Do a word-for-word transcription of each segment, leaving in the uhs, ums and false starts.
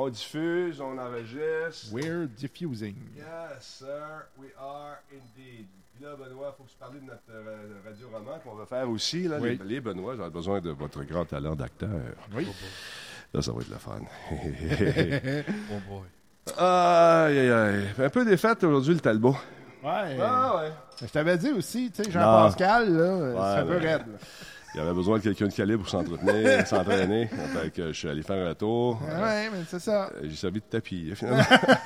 On diffuse, on enregistre. We're diffusing. Yes, sir, we are indeed. Puis là, Benoît, il faut que tu parles de notre euh, radio-roman qu'on va faire aussi. Là, Oui. les, les Benoît, j'aurais besoin de votre grand talent d'acteur. Oui. Là, ça va être le fun. Oh boy. Aïe, aïe, aïe. Un peu des fêtes aujourd'hui, le Talbot. Ouais. Ah ouais. Je t'avais dit aussi, tu sais, Jean-Pascal, là, Ouais, c'est un peu ouais. raide. là. Il avait besoin de quelqu'un de calibre pour s'entretenir, s'entraîner. Fait que je suis allé faire un tour. Ouais, ouais, mais c'est ça. Euh, J'ai servi de tapis, finalement.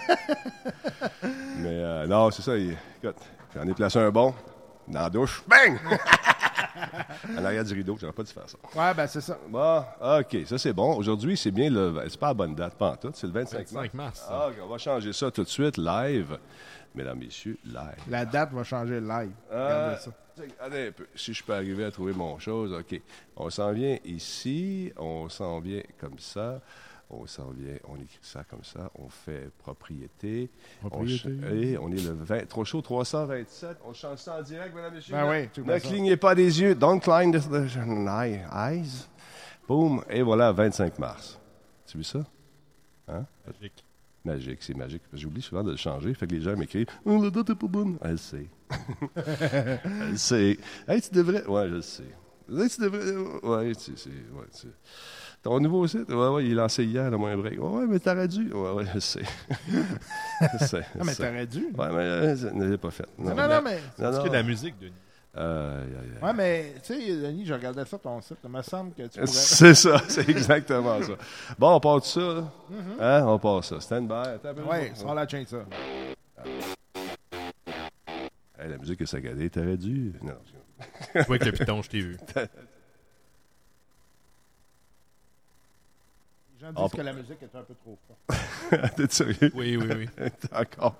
Mais euh, non, c'est ça. Il, écoute, j'en ai placé un bon dans la douche. Bang! En arrière du rideau, j'aurais pas dû faire ça. Ouais, ben c'est ça. Bon, OK, ça c'est bon. Aujourd'hui, c'est bien le. C'est pas la bonne date, pas en tout. C'est le vingt-cinq mars. vingt-cinq mars. ça. Ah, OK, on va changer ça tout de suite, live. Mesdames, messieurs, live. La date va changer live. Euh, Regardez ça. Attendez un peu. Si je peux arriver à trouver mon chose, OK. On s'en vient ici, on s'en vient comme ça, on s'en vient, on écrit ça comme ça, on fait propriété. Propriété. On, ch- et on est le vingt, trop chaud, trois cent vingt-sept. On change ça en direct, mesdames et messieurs. Ben oui, tout Ne comme ça. clignez pas des yeux. Don't climb the, the eyes. Boom. Et voilà, vingt-cinq mars. Tu as vu ça? Hein? Magique. Magique, c'est magique. J'oublie souvent de le changer. Fait que les gens m'écrivent « Oh, la date est pas bonne. » Elle sait. Elle sait. Hey, tu devrais... Ouais, je le sais. Hey, tu devrais... Ouais, tu sais... Ouais, tu... Ton nouveau site? Ouais, ouais, il est lancé hier, dans mon break. Ouais, mais t'aurais dû. Ouais, ouais, je sais. je sais. Ah, mais je sais. t'aurais dû. Ouais, mais euh, je ne l'ai pas fait. Non, non, non, mais... Non, Est-ce non. qu'il y a de la musique, Denis? Euh, aïe, aïe, aïe. Ouais, mais, tu sais, Denis, je regardais ça, ton site. Il me semble que tu pourrais... C'est ça, c'est exactement ça. Bon, on part de ça, là. Hein? On part ça. Stand by. Attends un peu. Ouais, sans la chaîne, ça. Hey, la musique est saccadée. T'aurais dû. Non, Tu vois avec le piton, je t'ai vu. Les gens Ah, disent pour- que la musique est un peu trop forte. t'es sérieux? Oui, oui, oui. Encore.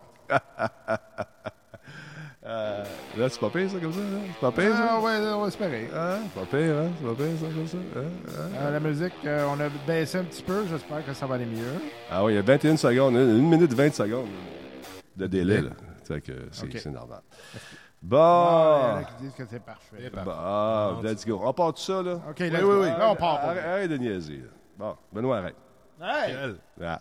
euh, là, c'est pas pire, ça, comme ça? Là? C'est pas pire, ça? Ah, ouais, on va espérer. Hein? C'est pas pire, hein? C'est pas pire, ça, comme ça? Hein? Hein? Euh, la musique, euh, on a baissé un petit peu. J'espère que ça va aller mieux. Ah oui, il y a vingt et une secondes. une minute vingt secondes de délai, là. C'est que c'est Ok. c'est normal. Ah, il y en Bon. a qui disent que c'est parfait. C'est parfait. Bon, let's go. On part de ça, là? OK, Oui, let's oui, go. oui. Là, on part. Arrête, arrête de niaiser, là. Bon, Benoît, arrête. Hey! Quel? Ah.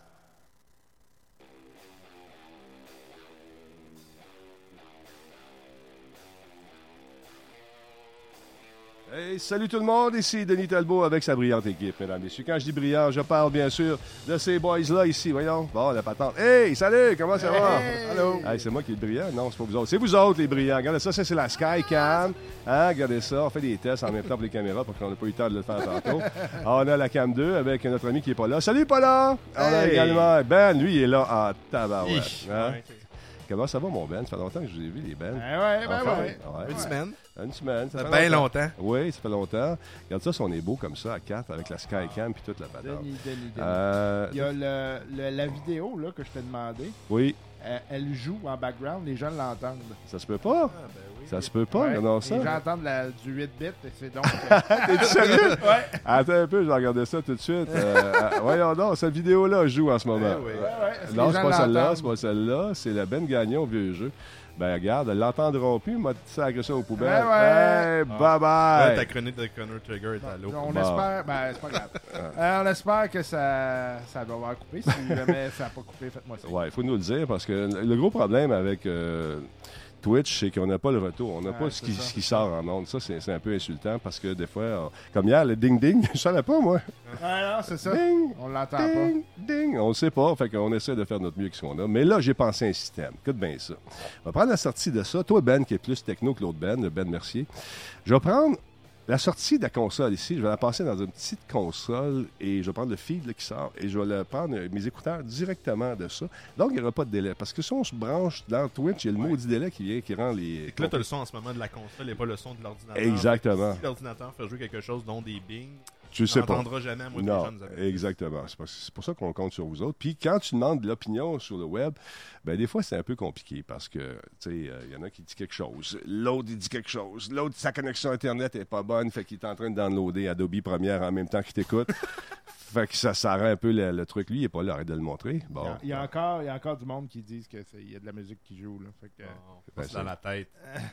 Hey, salut tout le monde, ici Denis Talbot avec sa brillante équipe, mesdames et messieurs. Quand je dis brillant, je parle bien sûr de ces boys-là ici, voyons. Bon, la patente. Hey, salut, comment ça va? Hey! Allô? Hey, c'est moi qui est le brillant? Non, c'est pas vous autres. C'est vous autres les brillants. Regardez ça, ça c'est la Skycam. Hein, regardez ça, on fait des tests en même temps pour les caméras parce qu'on n'a pas eu le temps de le faire tantôt. Ah, on a la Cam deux avec notre ami qui est pas là. Salut, Paula! On a Hey! également Ben, lui, il est là en tabarouette. Hi. Hein? Ouais. Comment ça va, mon Ben? Ça fait longtemps que je vous ai vu, les Ben. Ben ouais, ben Enfin, ouais. ouais. Une semaine. Une semaine. Ça fait bien longtemps. Oui, ça fait longtemps. Regarde ça, si on est beau comme ça, à quatre, avec la Skycam puis toute la patente. Denis, Denis, Denis. Euh, Il y a le, le- la vidéo là, que je t'ai demandé. oui, Euh, elle joue en background, les gens l'entendent. ça se peut pas. Ah, ben oui. Ça se peut pas, Ouais, regardons les gens ça. entendent la- du huit bits et c'est donc... euh, T'es sérieux? ouais. Attends un peu, je vais regarder ça tout de suite. Euh, euh, voyons donc, cette vidéo-là joue en ce moment. Eh oui. Ouais, ouais, est-ce que Non, les c'est gens pas celle-là, l'entendent? c'est pas celle-là. C'est la Ben Gagnon, vieux jeu. Ben regarde, elle l'entendront plus, m'a sacré ça aux poubelles. Ouais, ouais. Hey, Ah. bye bye! Ouais, ta chronique de Connor Trigger est à l'eau. On Bon. espère... Ben, c'est pas grave. Euh, on espère que ça, ça va avoir coupé. Si jamais ça n'a pas coupé, faites-moi ça. Ouais, il faut nous le dire parce que le gros problème avec euh, Twitch, c'est qu'on n'a pas le retour. On n'a Ouais, pas ce c'est qui, ça. ce qui sort en ondes. Ça, c'est c'est un peu insultant parce que des fois, on- comme hier, le ding-ding, je savais pas, moi. Ouais, non, c'est ça. Ding, On l'entend pas. ding, ding. On ne sait pas. Fait qu'on essaie de faire notre mieux avec ce qu'on a. Mais là, j'ai pensé à un système. Écoute bien ça. On va prendre la sortie de ça. Toi, Ben, qui est plus techno que l'autre Ben, le Ben Mercier. Je vais prendre la sortie de la console ici. Je vais la passer dans une petite console et je vais prendre le feed là, qui sort et je vais le prendre euh, mes écouteurs directement de ça. Donc, il n'y aura pas de délai. Parce que si on se branche dans Twitch, il y a le maudit délai qui vient, qui rend les... Là, tu as le son en ce moment de la console et pas le son de l'ordinateur. Exactement. Si l'ordinateur fait jouer quelque chose, dont des bing, Tu sais pas. n'entendras jamais à moi que les Non, gens nous appellent. exactement. C'est pour, c'est pour ça qu'on compte sur vous autres. Puis quand tu demandes de l'opinion sur le web, ben des fois, c'est un peu compliqué parce que, tu sais, il y en a qui dit quelque chose. L'autre, il dit quelque chose. L'autre, sa connexion Internet est pas bonne, fait qu'il est en train de downloader Adobe Premiere en même temps qu'il t'écoute. Fait que ça, ça rend un peu le, le truc. Lui, il est pas là, arrête de le montrer. Bon. Il y, a, il, y a encore, il y a encore du monde qui disent qu'il y a de la musique qui joue. Là. Fait que, Oh, Ben, c'est dans la tête.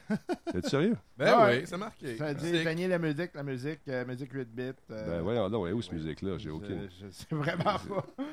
T'es sérieux? Ben Ah ouais. oui, c'est marqué. ça dit Musique. éteigner la musique, la musique, euh, musique huit bits. euh, Ben voyons donc, où est cette musique-là? J'ai je- aucune. Je sais vraiment pas.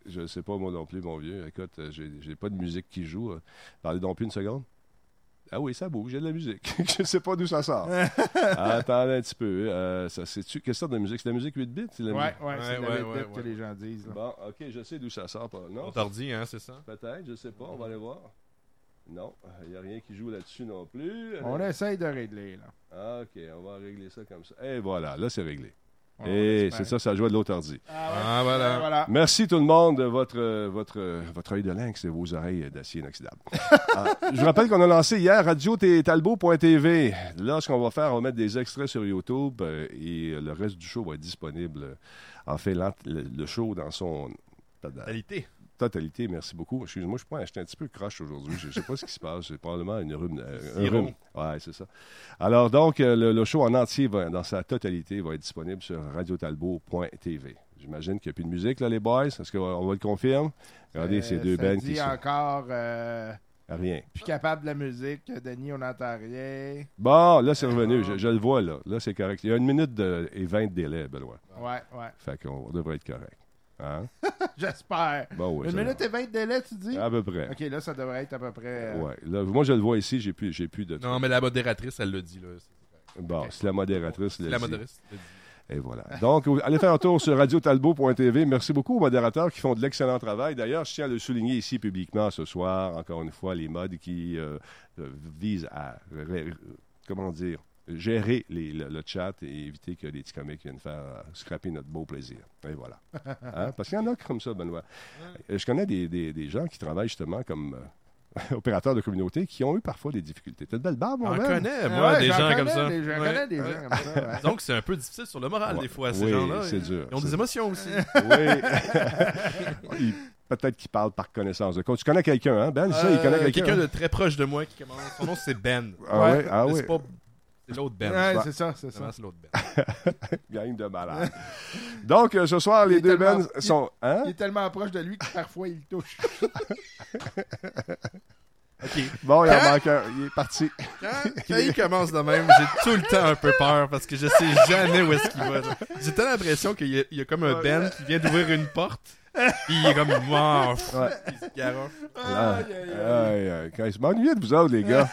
Je sais pas, moi non plus, mon vieux. Écoute, euh, j'ai, j'ai pas de musique qui joue. euh. Parlez donc plus une seconde. Ah oui, ça bouge, j'ai de la musique. Je sais pas d'où ça sort. Attendez un petit peu. Euh, ça, c'est-tu, quelle sorte de musique? C'est de la musique huit bits? C'est de la Ouais, musique- ouais, c'est Ouais, de la ouais, huit ouais, bits que ouais. les gens disent. là. Bon, OK, je sais d'où ça sort. Pas. Non, On t'ordi, hein, c'est ça? peut-être, je sais pas. On va aller voir. Non, il n'y a rien qui joue là-dessus non plus. On essaye de régler, là. Ah, OK, on va régler ça comme ça. Et voilà, là, c'est réglé. On Et espère. c'est ça, ça joue de l'autre ordi. Ah, ouais. Ah, voilà. voilà. Merci tout le monde de votre, euh, votre, euh, votre œil de lynx et vos oreilles d'acier inoxydable. Ah, je vous rappelle qu'on a lancé hier radio talbot point t v. Là, ce qu'on va faire, on va mettre des extraits sur YouTube euh, et le reste du show va être disponible. euh, En fait, l'ent- le, le show dans son Qualité. totalité. Merci beaucoup. Excuse-moi, je suis pas- j'étais un petit peu croche aujourd'hui. Je ne sais pas ce qui se passe. C'est probablement une rhume. euh, un Sirop. rhume. Ouais, c'est ça. Alors, donc, euh, le, le show en entier, va- dans sa totalité, va être disponible sur radio talbot point t v. J'imagine qu'il n'y a plus de musique, là, les boys. Est-ce qu'on va le confirmer? Regardez, Euh, ces deux ça bands dit qui sont... encore euh, Rien. plus capable de la musique. Denis, on n'entend rien. Bon, là, c'est revenu. Je, je le vois, là. Là, c'est correct. Il y a une minute de- et vingt de délai, Benoît. Ouais, ouais. Fait qu'on devrait être correct. Hein? J'espère. Bon, oui. Une ça minute et vingt de délai, tu dis? va. À peu près. Ok, là, ça devrait être à peu près. euh, Ouais. Là, moi, je le vois ici. J'ai plus, j'ai plus de... Non, mais la modératrice, elle l'a dit, là. C'est- Bon, Ok. c'est la modératrice. La l'a dit. modératrice l'a dit. Et voilà. Donc, allez faire un tour sur radio talbot point t v. Merci beaucoup aux modérateurs qui font de l'excellent travail. D'ailleurs, je tiens à le souligner ici publiquement ce soir, encore une fois, les mods qui euh, euh, visent à, ré- comment dire, gérer les- le, le chat et éviter que les petits comiques viennent faire euh, scraper notre beau plaisir. Et voilà. Hein? Parce qu'il y en a comme ça, Benoît. Euh, Je connais des, des- des gens qui travaillent justement comme euh, opérateurs de communauté qui ont eu parfois des difficultés. T'as de belle barbe, mon On Ben? connaît, Ah moi, ouais, des j'en gens connais comme ça. des- J'en Ouais. connais des Ouais. gens comme ça. ouais. Donc, c'est un peu difficile sur le moral, Ouais. des fois, ces Oui, gens-là. c'est dur. Ils ont C'est- des émotions aussi. Oui. Il- Peut-être qu'il parle par connaissance de cause. Tu connais quelqu'un, hein, Ben? Ça, il connaît Euh, quelqu'un. quelqu'un hein? de très proche de moi qui commence. Son nom, c'est Ben. Ah ouais, ah Mais oui. C'est pas. C'est l'autre Ben. Ouais, Bah. c'est ça, c'est ça. Vraiment, c'est l'autre Ben. Gang de malades. Donc, euh, ce soir, les Il est deux tellement- Ben sont... Hein? Il est tellement proche de lui que parfois il le touche. OK. Bon, il en Quand- manque un. Il est parti. Quand, quand il commence de même, j'ai tout le temps un peu peur parce que je sais jamais où est-ce qu'il va. genre. J'ai tellement l'impression qu'il y, a- il y a comme un Ben qui vient d'ouvrir une porte. Puis il est comme mort. Ouais. Il se garoche. Ah, Aïe, aïe, aïe. aïe, aïe. Quand- Je m'ennuyais de vous autres, les gars.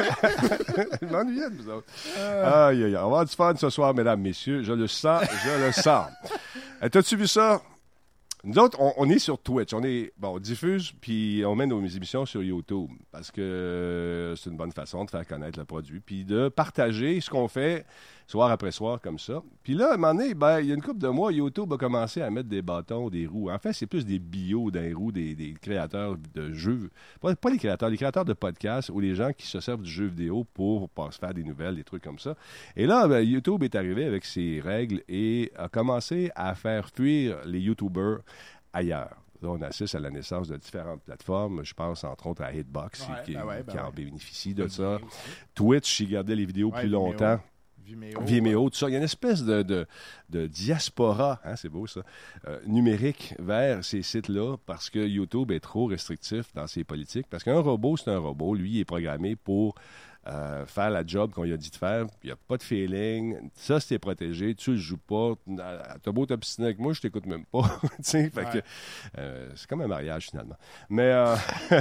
Je m'ennuyais de vous autres. Aïe, aïe, aïe. On va avoir du fun ce soir, mesdames, messieurs. Je le sens, je le sens. Euh, T'as-tu vu ça? Nous autres, on, on est sur Twitch. On est, bon, on diffuse, puis on met nos émissions sur YouTube. Parce que euh, c'est une bonne façon de faire connaître le produit. Puis de partager ce qu'on fait soir après soir comme ça. Puis là, à un moment donné, ben, il y a une couple de mois, YouTube a commencé à mettre des bâtons, des roues. En fait, c'est plus des bios d'un roue des, des créateurs de jeux. Pas, pas les créateurs, les créateurs de podcasts ou les gens qui se servent du jeu vidéo pour, pour se faire des nouvelles, des trucs comme ça. Et là, ben, YouTube est arrivé avec ses règles et a commencé à faire fuir les YouTubers ailleurs. Là, on assiste à la naissance de différentes plateformes. Je pense entre autres à Hitbox Ouais, qui, ben ouais, ben qui en ouais. bénéficie de ça. Twitch, qui gardait les vidéos Ouais, plus Vimeo. longtemps. Vimeo. Vimeo, tout ça. Il y a une espèce de, de, de diaspora, hein, c'est beau ça, euh, numérique vers ces sites-là parce que YouTube est trop restrictif dans ses politiques. Parce qu'un robot, c'est un robot. Lui, il est programmé pour euh, faire la job qu'on lui a dit de faire. Il n'y a pas de feeling. Ça, c'est protégé. Tu le joues pas. T'as beau t'obstiner avec moi, je t'écoute même pas. Tu sais, fait Ouais. que, euh, c'est comme un mariage finalement. Mais euh,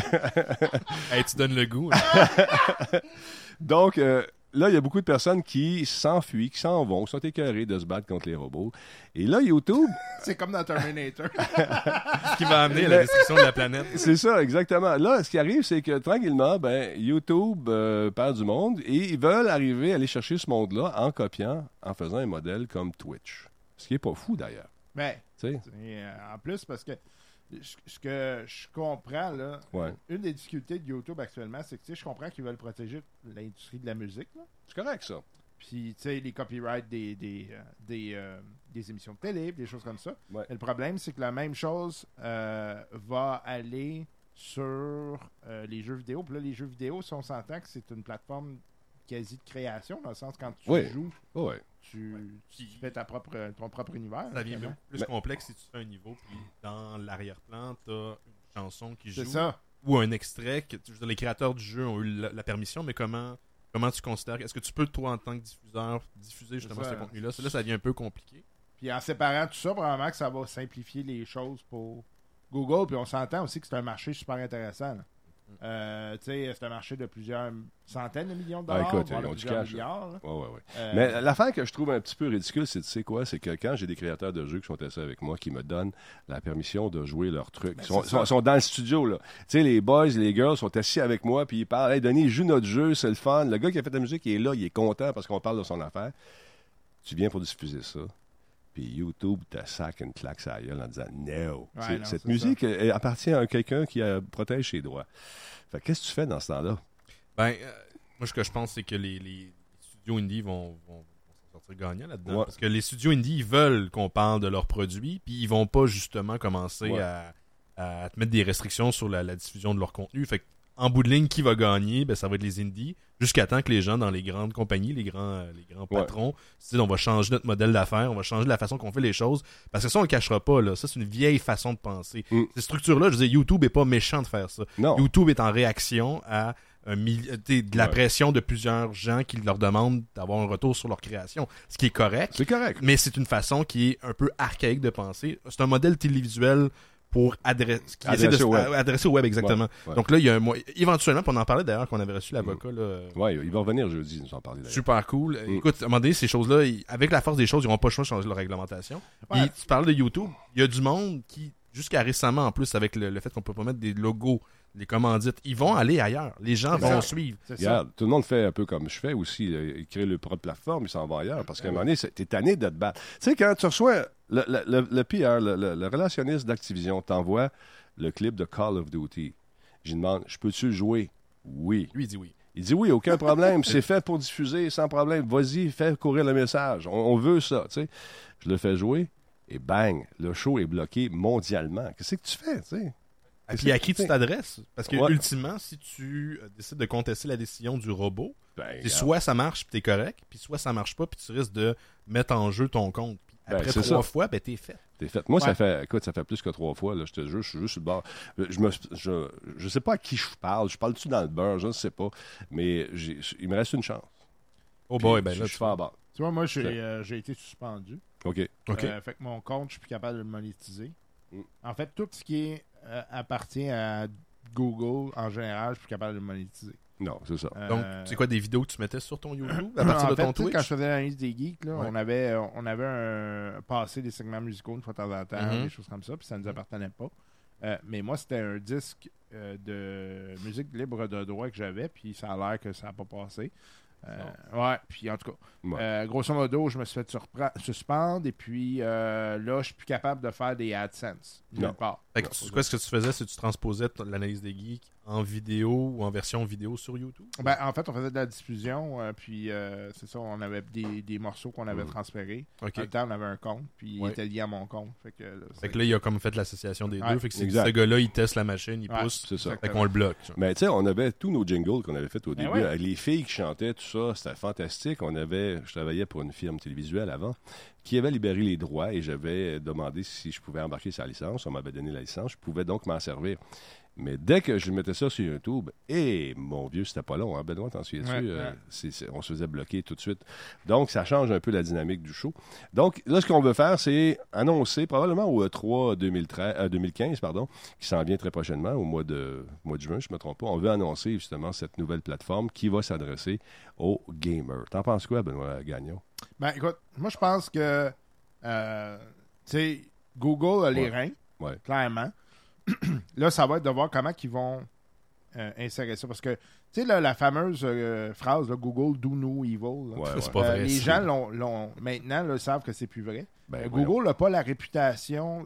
Hey, tu donnes le goût. hein. donc, euh, là, il y a beaucoup de personnes qui s'enfuient, qui s'en vont, qui sont écœurées de se battre contre les robots. Et là, YouTube, C'est comme dans Terminator. Ce qui va amener à la destruction de la planète. c'est ça, exactement. Là, ce qui arrive, c'est que tranquillement, ben, YouTube euh, perd du monde et ils veulent arriver à aller chercher ce monde-là en copiant, en faisant un modèle comme Twitch. Ce qui est pas fou, d'ailleurs. Mais, Tu sais? et, euh, en plus, parce que ce ce que je comprends, là, Ouais. une des difficultés de YouTube actuellement, c'est que tu sais, je comprends qu'ils veulent protéger l'industrie de la musique. Là. C'est correct, ça. Puis, tu sais, les copyrights des, des, euh, des, euh, des émissions de télé, des choses comme ça. Ouais. Mais le problème, c'est que la même chose euh, va aller sur euh, les jeux vidéo. Puis là, les jeux vidéo, si on s'entend que c'est une plateforme quasi de création, dans le sens quand tu Oui. joues, Oh, ouais. tu, tu fais ta propre, ton propre univers. Ça devient finalement. plus Mais- complexe si tu fais un niveau, puis dans l'arrière-plan, t'as une chanson qui C'est joue. ça. Ou un extrait. Que, je veux dire, les créateurs du jeu ont eu la, la permission, mais comment, comment tu considères? Est-ce que tu peux, toi, en tant que diffuseur, diffuser justement C'est ça. ces contenus-là? Là, ça devient un peu compliqué. Puis en séparant tout ça, probablement que ça va simplifier les choses pour Google, puis on s'entend aussi que c'est un marché super intéressant. Là. Euh, tu sais, c'est un marché de plusieurs centaines de millions de dollars, ah, écoute, voire ils de ont du plusieurs cash. milliards. Là. Ouais, ouais, ouais. Euh, Mais l'affaire que je trouve un petit peu ridicule, c'est, tu sais quoi, c'est que quand j'ai des créateurs de jeux qui sont assis avec moi, qui me donnent la permission de jouer leurs trucs, Ben, ils sont, c'est sont, ça. sont dans le studio, là. Tu sais, les boys, les girls sont assis avec moi, puis ils parlent, « Hey, Denis, joue notre jeu, c'est le fun. » Le gars qui a fait la musique, il est là, il est content parce qu'on parle de son affaire. Tu viens pour diffuser ça. Puis YouTube te sac une claque sur la gueule en disant « No! Ouais, C'est- non, Cette c'est musique elle appartient à quelqu'un qui euh, protège ses droits. » Fait que qu'est-ce que tu fais dans ce temps-là? Ben, euh, moi, ce que je pense, c'est que les, les studios indie vont, vont, vont s'en sortir gagnants là-dedans. Ouais. Parce que les studios indie, ils veulent qu'on parle de leurs produits, puis ils vont pas justement commencer Ouais. à, à te mettre des restrictions sur la, la diffusion de leur contenu. Fait que, en bout de ligne, qui va gagner? Ben, ça va être les indies, jusqu'à temps que les gens dans les grandes compagnies, les grands, euh, les grands Ouais. patrons, se disent on va changer notre modèle d'affaires, on va changer la façon qu'on fait les choses. Parce que ça, on le cachera pas, là. Ça, c'est une vieille façon de penser. Mm. Ces structures-là, je veux dire, YouTube est pas méchant de faire ça. Non. YouTube est en réaction à un milli- t'sais, de la Ouais. pression de plusieurs gens qui leur demandent d'avoir un retour sur leur création. Ce qui est correct, C'est correct. mais c'est une façon qui est un peu archaïque de penser. C'est un modèle télévisuel pour adresser, qui essaie Adresser de au s- web. à- adresser au web, exactement. Ouais, ouais. Donc là, il y a un mois. Éventuellement, puis on en parlait d'ailleurs qu'on avait reçu l'avocat. Là, Oui, il va revenir jeudi, nous en parler d'ailleurs. Super cool. Mm. Écoute, à un moment donné, ces choses-là, ils- avec la force des choses, ils n'auront pas le choix de changer leur réglementation. Ouais. Puis tu parles de YouTube, il y a du monde qui, jusqu'à récemment en plus, avec le, le fait qu'on peut pas mettre des logos, des commandites, ils vont aller ailleurs. Les gens C'est vont ça. suivre. C'est ça. Regarde, tout le monde fait un peu comme je fais aussi. euh, Ils créent leur propre plateforme, ils s'en vont ailleurs. Parce qu'à un moment donné, c'est- t'es tanné de te battre. Tu sais, quand tu reçois le, le, le, le P R, le, le- le relationniste d'Activision, t'envoie le clip de Call of Duty. Je lui demande, je peux-tu le jouer? Oui. Lui, il dit oui. Il dit oui, aucun problème. C'est fait pour diffuser, sans problème. Vas-y, fais courir le message. On, on veut ça, tu sais. Je le fais jouer et bang, le show est bloqué mondialement. Qu'est-ce que tu fais, tu sais? Et puis à qui tu Qu'est-ce que- t'adresses? Parce que Ouais. ultimement, si tu euh, décides de contester la décision du robot, Ben, c'est regarde. soit ça marche puis t'es correct, puis soit ça marche pas puis tu risques de mettre en jeu ton compte. Puis Ben, après c'est trois ça. fois, ben t'es fait. T'es fait. Moi, ça Ouais. fait, écoute, ça fait plus que trois fois, là, je te jure, je suis juste sur le bord. Je me, je, je sais pas à qui je parle, je parle-tu dans le beurre, je ne sais pas, mais j'ai, il me reste une chance. Oh Puis, boy, ben je, là, je tu fais à bord. Tu vois, moi, j'ai, C'est- euh, j'ai été suspendu. OK. OK. Euh, fait que mon compte, je suis plus capable de le monétiser. Mm. En fait, tout ce qui est, euh, appartient à Google, en général, je suis plus capable de le monétiser. Non, c'est ça. Donc, Euh, c'est quoi des vidéos que tu mettais sur ton YouTube à partir en de fait, ton tu sais, Twitch? quand je faisais l'analyse des geeks, là, Ouais. on avait, euh, on avait un, passé des segments musicaux une fois de temps en temps, Mhm. des choses comme ça, puis ça ne nous appartenait pas. Euh, mais moi, c'était un disque euh, de musique libre de droit que j'avais, puis ça a l'air que ça n'a pas passé. Euh, ouais, puis en tout cas, Ouais. euh, grosso modo, je me suis fait surpre- suspendre, et puis euh, là, je suis plus capable de faire des AdSense. Nulle Non. part. Fait que tu- quoi, ce que tu faisais, c'est que tu transposais t- l'analyse des geeks en vidéo ou en version vidéo sur YouTube? Ben, en fait, on faisait de la diffusion, euh, puis euh, c'est ça, on avait des, des morceaux qu'on avait Mhm. transférés. OK. En même temps, on avait un compte, puis il Ouais. était lié à mon compte. Fait que, là, Fait c'est- que là, il a comme fait l'association des Ouais, deux. Fait que c'est exact. ce gars-là, il teste la machine, il Ouais, pousse. C'est ça. exact. Fait qu'on le bloque. genre. Mais tu sais, on avait tous nos jingles qu'on avait fait au Ben début, ouais. avec les filles qui chantaient, tout ça, c'était fantastique. On avait, je travaillais pour une firme télévisuelle avant, qui avait libéré les droits et j'avais demandé si je pouvais embarquer sa licence. On m'avait donné la licence, je pouvais donc m'en servir. Mais dès que je mettais ça sur YouTube, et mon vieux, c'était pas long, hein, Benoît, t'en souviens-tu? Ouais, Euh, ouais. c'est- c'est- on se faisait bloquer tout de suite. Donc, ça change un peu la dynamique du show. Donc, là, ce qu'on veut faire, c'est annoncer probablement au E trois deux mille treize, euh, deux mille quinze, pardon, qui s'en vient très prochainement, au mois de, mois de juin, je ne me trompe pas. On veut annoncer justement cette nouvelle plateforme qui va s'adresser aux gamers. T'en penses quoi, Benoît Gagnon? Ben, écoute, moi, je pense que, euh, tu sais, Google a les Ouais. reins, Ouais. clairement. Là, ça va être de voir comment ils vont euh, insérer ça. Parce que, tu sais, là, la fameuse euh, phrase, là, Google do no evil, là, Ouais, C'est ouais. pas euh, vrai. les c'est- gens l'ont, l'ont- maintenant là, savent que c'est plus vrai. Ben, Euh, voyons. Google n'a pas la réputation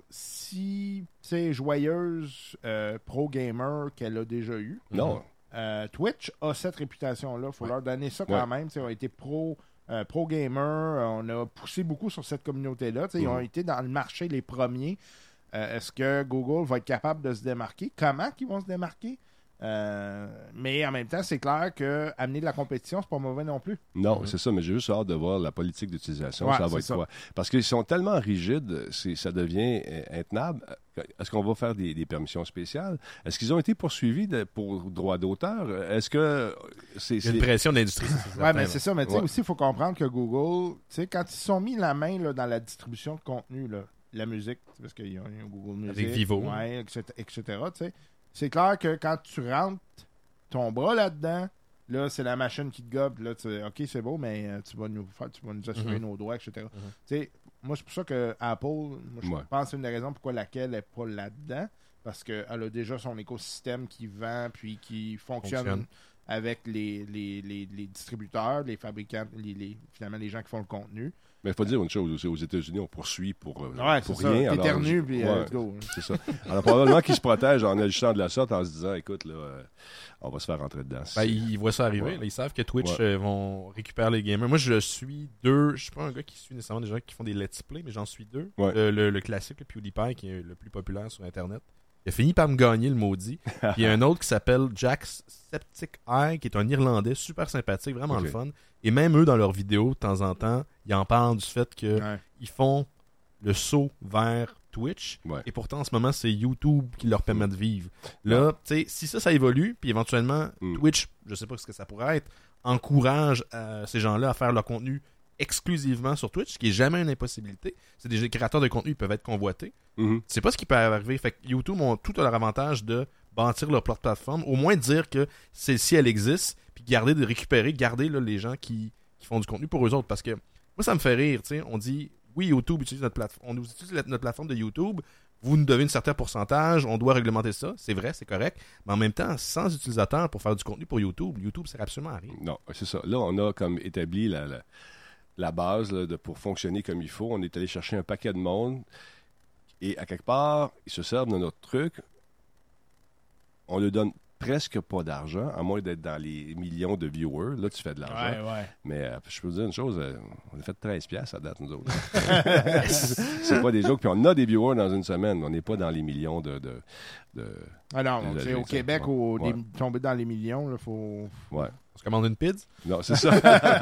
si tu sais, joyeuse euh, pro-gamer qu'elle a déjà eue. Non. Euh, Twitch a cette réputation-là. Il faut leur donner ça quand Ouais. même. T'sais, ils ont été pro, euh, pro-gamer. On a poussé beaucoup sur cette communauté-là. T'sais, Ils ont Mhm. été dans le marché les premiers. Euh, Est-ce que Google va être capable de se démarquer? Comment ils vont se démarquer? Euh, mais en même temps, c'est clair que amener de la compétition, c'est pas mauvais non plus. Non, Mhm. c'est ça, mais j'ai juste hâte de voir la politique d'utilisation, Ouais, ça va c'est être ça. quoi. Parce qu'ils sont tellement rigides, c'est, ça devient euh, intenable. Est-ce qu'on va faire des, des permissions spéciales? Est-ce qu'ils ont été poursuivis de- pour droit d'auteur? Est-ce que c'est... Il y a une c'est- pression de l'industrie. ça, c'est Ouais, certain, mais là. c'est ça. Mais tu sais Ouais. aussi, il faut comprendre que Google, tu sais, quand ils se sont mis la main là, dans la distribution de contenu, là, la musique, parce qu'il y a un Google Music. Avec Vivo. Ouais, et cetera, et cetera, tu sais. C'est clair que quand tu rentres ton bras là-dedans, là, c'est la machine qui te gobe. Là, tu OK, c'est beau, mais euh, tu vas nous faire, tu vas nous assurer Mm-hmm. nos droits, et cetera. Mm-hmm. Tu sais, moi, c'est pour ça que Apple, moi, je Ouais. pense que c'est une des raisons pourquoi laquelle elle n'est pas là-dedans. Parce qu'elle a déjà son écosystème qui vend puis qui fonctionne, Fonctionne. avec les, les, les, les distributeurs, les fabricants, les, les, finalement les gens qui font le contenu. Mais il faut dire une chose aussi, aux États-Unis, on poursuit pour, euh, Ouais, pour c'est rien. ça. alors, T'éternues, je- puis ouais, euh, let's go. c'est ça. Alors, probablement qu'ils se protègent en agissant de la sorte, en se disant, écoute, là, euh, on va se faire rentrer dedans. Ben, ils, ils voient ça arriver. Ouais. Là, ils savent que Twitch Ouais. euh, vont récupérer les gamers. Moi, je suis deux. Je suis pas un gars qui suit nécessairement des gens qui font des let's play, mais j'en suis deux. Ouais. Le, le, le classique, le PewDiePie, qui est le plus populaire sur Internet. Il a fini par me gagner, le maudit. Puis il y a un autre qui s'appelle Jack Septic Eye, qui est un Irlandais super sympathique, vraiment Ok. le fun. Et même eux, dans leurs vidéos, de temps en temps, ils en parlent du fait qu'ils Ouais. font le saut vers Twitch. Ouais. Et pourtant, en ce moment, c'est YouTube qui leur permet de vivre. Là, tu sais, si ça, ça évolue, puis éventuellement, Mm. Twitch, je sais pas ce que ça pourrait être, encourage euh, ces gens-là à faire leur contenu exclusivement sur Twitch, ce qui est jamais une impossibilité. C'est des créateurs de contenu, ils peuvent être convoités. Mhm. C'est pas ce qui peut arriver. Fait que YouTube ont tout à leur avantage de bâtir leur propre plateforme, au moins dire que celle-ci, elle existe, puis garder, de récupérer, garder là, les gens qui, qui font du contenu pour eux autres. Parce que moi, ça me fait rire, tu sais. On dit, oui, YouTube utilise notre plateforme, on utilise la- notre plateforme de YouTube, vous nous devez un certain pourcentage, on doit réglementer ça, c'est vrai, c'est correct, mais en même temps, sans utilisateurs pour faire du contenu pour YouTube, YouTube sert absolument à rien. Non, c'est ça. Là, on a comme établi la, la, la base là, de, pour fonctionner comme il faut. On est allé chercher un paquet de monde et à quelque part, ils se servent de notre truc. On ne donne presque pas d'argent, à moins d'être dans les millions de viewers. Là, tu fais de l'argent. Ouais, ouais. Mais euh, je peux vous dire une chose, euh, on a fait treize piastres à date, nous autres. C'est pas des jokes. Puis on a des viewers dans une semaine. On n'est pas dans les millions de... de, de- Ah non, Désolé, c'est au exactement. Québec, au, Ouais. des- tomber dans les millions, il faut... Ouais. On se commande une pizza? Non, c'est ça.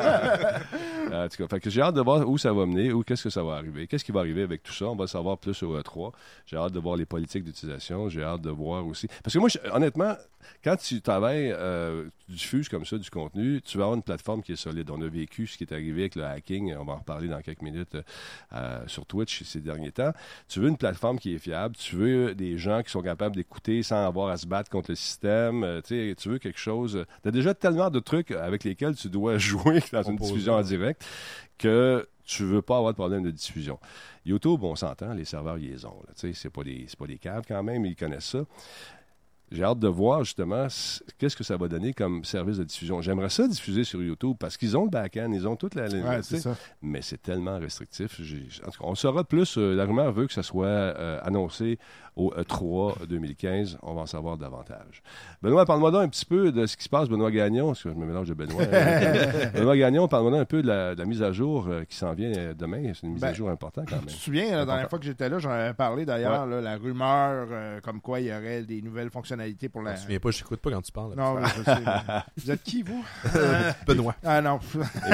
En tout cas, fait que j'ai hâte de voir où ça va mener, où qu'est-ce que ça va arriver. Qu'est-ce qui va arriver avec tout ça? On va le savoir plus au E trois. J'ai hâte de voir les politiques d'utilisation. J'ai hâte de voir aussi. Parce que moi, je- honnêtement, quand tu travailles, euh, tu diffuses comme ça du contenu, tu vas avoir une plateforme qui est solide. On a vécu ce qui est arrivé avec le hacking. On va en reparler dans quelques minutes euh, sur Twitch ces derniers temps. Tu veux une plateforme qui est fiable. Tu veux des gens qui sont capables d'écouter sans avoir à se battre contre le système. Euh, tu sais, tu veux quelque chose. Tu as déjà tellement de trucs avec lesquels tu dois jouer dans une Composer. diffusion en direct que tu veux pas avoir de problème de diffusion. YouTube, on s'entend, les serveurs, ils les ont. Là. Tu sais, c'est pas des, c'est pas des caves quand même, ils connaissent ça. J'ai hâte de voir justement c- qu'est-ce que ça va donner comme service de diffusion. J'aimerais ça diffuser sur YouTube parce qu'ils ont le back-end, ils ont toute la ligne. Ouais, tu c'est sais, ça. mais c'est tellement restrictif. J'ai- en tout cas, on saura plus. euh, la rumeur veut que ça soit euh, annoncé au E trois deux mille quinze. On va en savoir davantage. Benoît, parle-moi donc un petit peu de ce qui se passe, Benoît Gagnon, parce que je me mélange de Benoît. hein. Benoît Gagnon, parle-moi donc un peu de la, de la mise à jour euh, qui s'en vient euh, demain. C'est une mise Ben, à jour importante quand Tu te même. souviens, la dernière Important. fois que j'étais là, j'en avais parlé d'ailleurs, là, la rumeur euh, comme quoi il y aurait des nouvelles fonctionnalités pour Je la... me souviens pas, je t'écoute pas quand tu parles. là. Non, je sais. mais- Vous êtes qui, vous? Benoît. Ah non.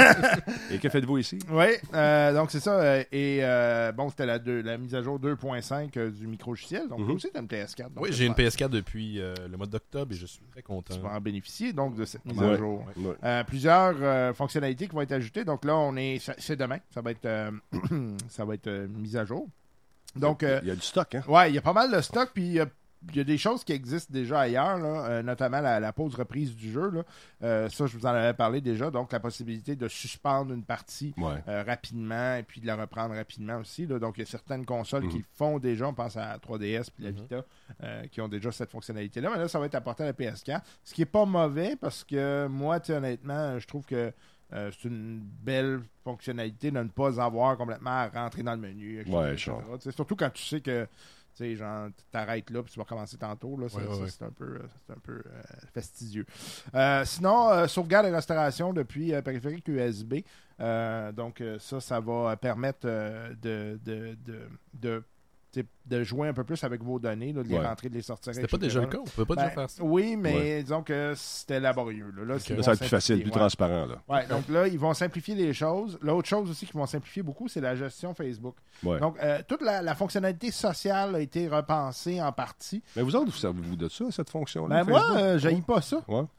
Et que faites-vous ici? Oui, euh, donc c'est ça. euh, et euh, bon, c'était la, deux- la mise à jour deux point cinq euh, du micro-logiciel. Donc, Mhm. toi aussi, tu as une P S quatre. donc Oui, tu j'ai une vas- P S quatre depuis euh, le mois d'octobre et je suis très content. Tu vas en bénéficier donc de cette mise Ouais. à jour. Ouais. Euh, plusieurs euh, fonctionnalités qui vont être ajoutées. Donc là, on est, ça- c'est demain. Ça va être, euh, ça va être euh, mise à jour. Donc, euh, Il y a du stock, hein? ouais, il y a pas mal de stock. Puis il y a- il y a des choses qui existent déjà ailleurs, là, euh, notamment la, la pause reprise du jeu. Là. Euh, ça, je vous en avais parlé déjà. Donc, la possibilité de suspendre une partie Ouais. euh, rapidement et puis de la reprendre rapidement aussi. Là. Donc, il y a certaines consoles Mhm. qui le font déjà. On pense à trois D S puis la Mhm. Vita euh, qui ont déjà cette fonctionnalité-là. Mais là, ça va être apporté à la P S quatre. Ce qui est pas mauvais parce que moi, tu sais, honnêtement, je trouve que euh, c'est une belle fonctionnalité de ne pas avoir complètement à rentrer dans le menu. et cetera, Ouais, et cetera. sure. Tu sais, surtout quand tu sais que tu sais, genre, t'arrêtes là, puis tu vas recommencer tantôt. Là, ça, Ouais, ouais, ça, ouais. c'est un peu, euh, c'est un peu euh, fastidieux. Euh, sinon, euh, sauvegarde et restauration depuis euh, périphérique U S B. Euh, donc, euh, ça, ça va permettre euh, de, de, de, de, tu sais, de jouer un peu plus avec vos données, là, de les Ouais. rentrer, de les sortir. C'était pas et cetera. déjà le cas? On pouvait pas Ben, déjà faire ça? Oui, mais Ouais. disons que c'était laborieux. Là, Là, Ok. ils Là, vont ça va être plus facile, simplifier, plus ouais. transparent. Là. Ouais, donc là, ils vont simplifier les choses. L'autre chose aussi qu'ils vont simplifier beaucoup, c'est la gestion Facebook. Ouais. Donc, euh, toute la, la fonctionnalité sociale a été repensée en partie. Mais vous autres, vous servez-vous de ça, cette fonction-là? Ben moi, Facebook? euh, j'haïs pas ça. Ouais.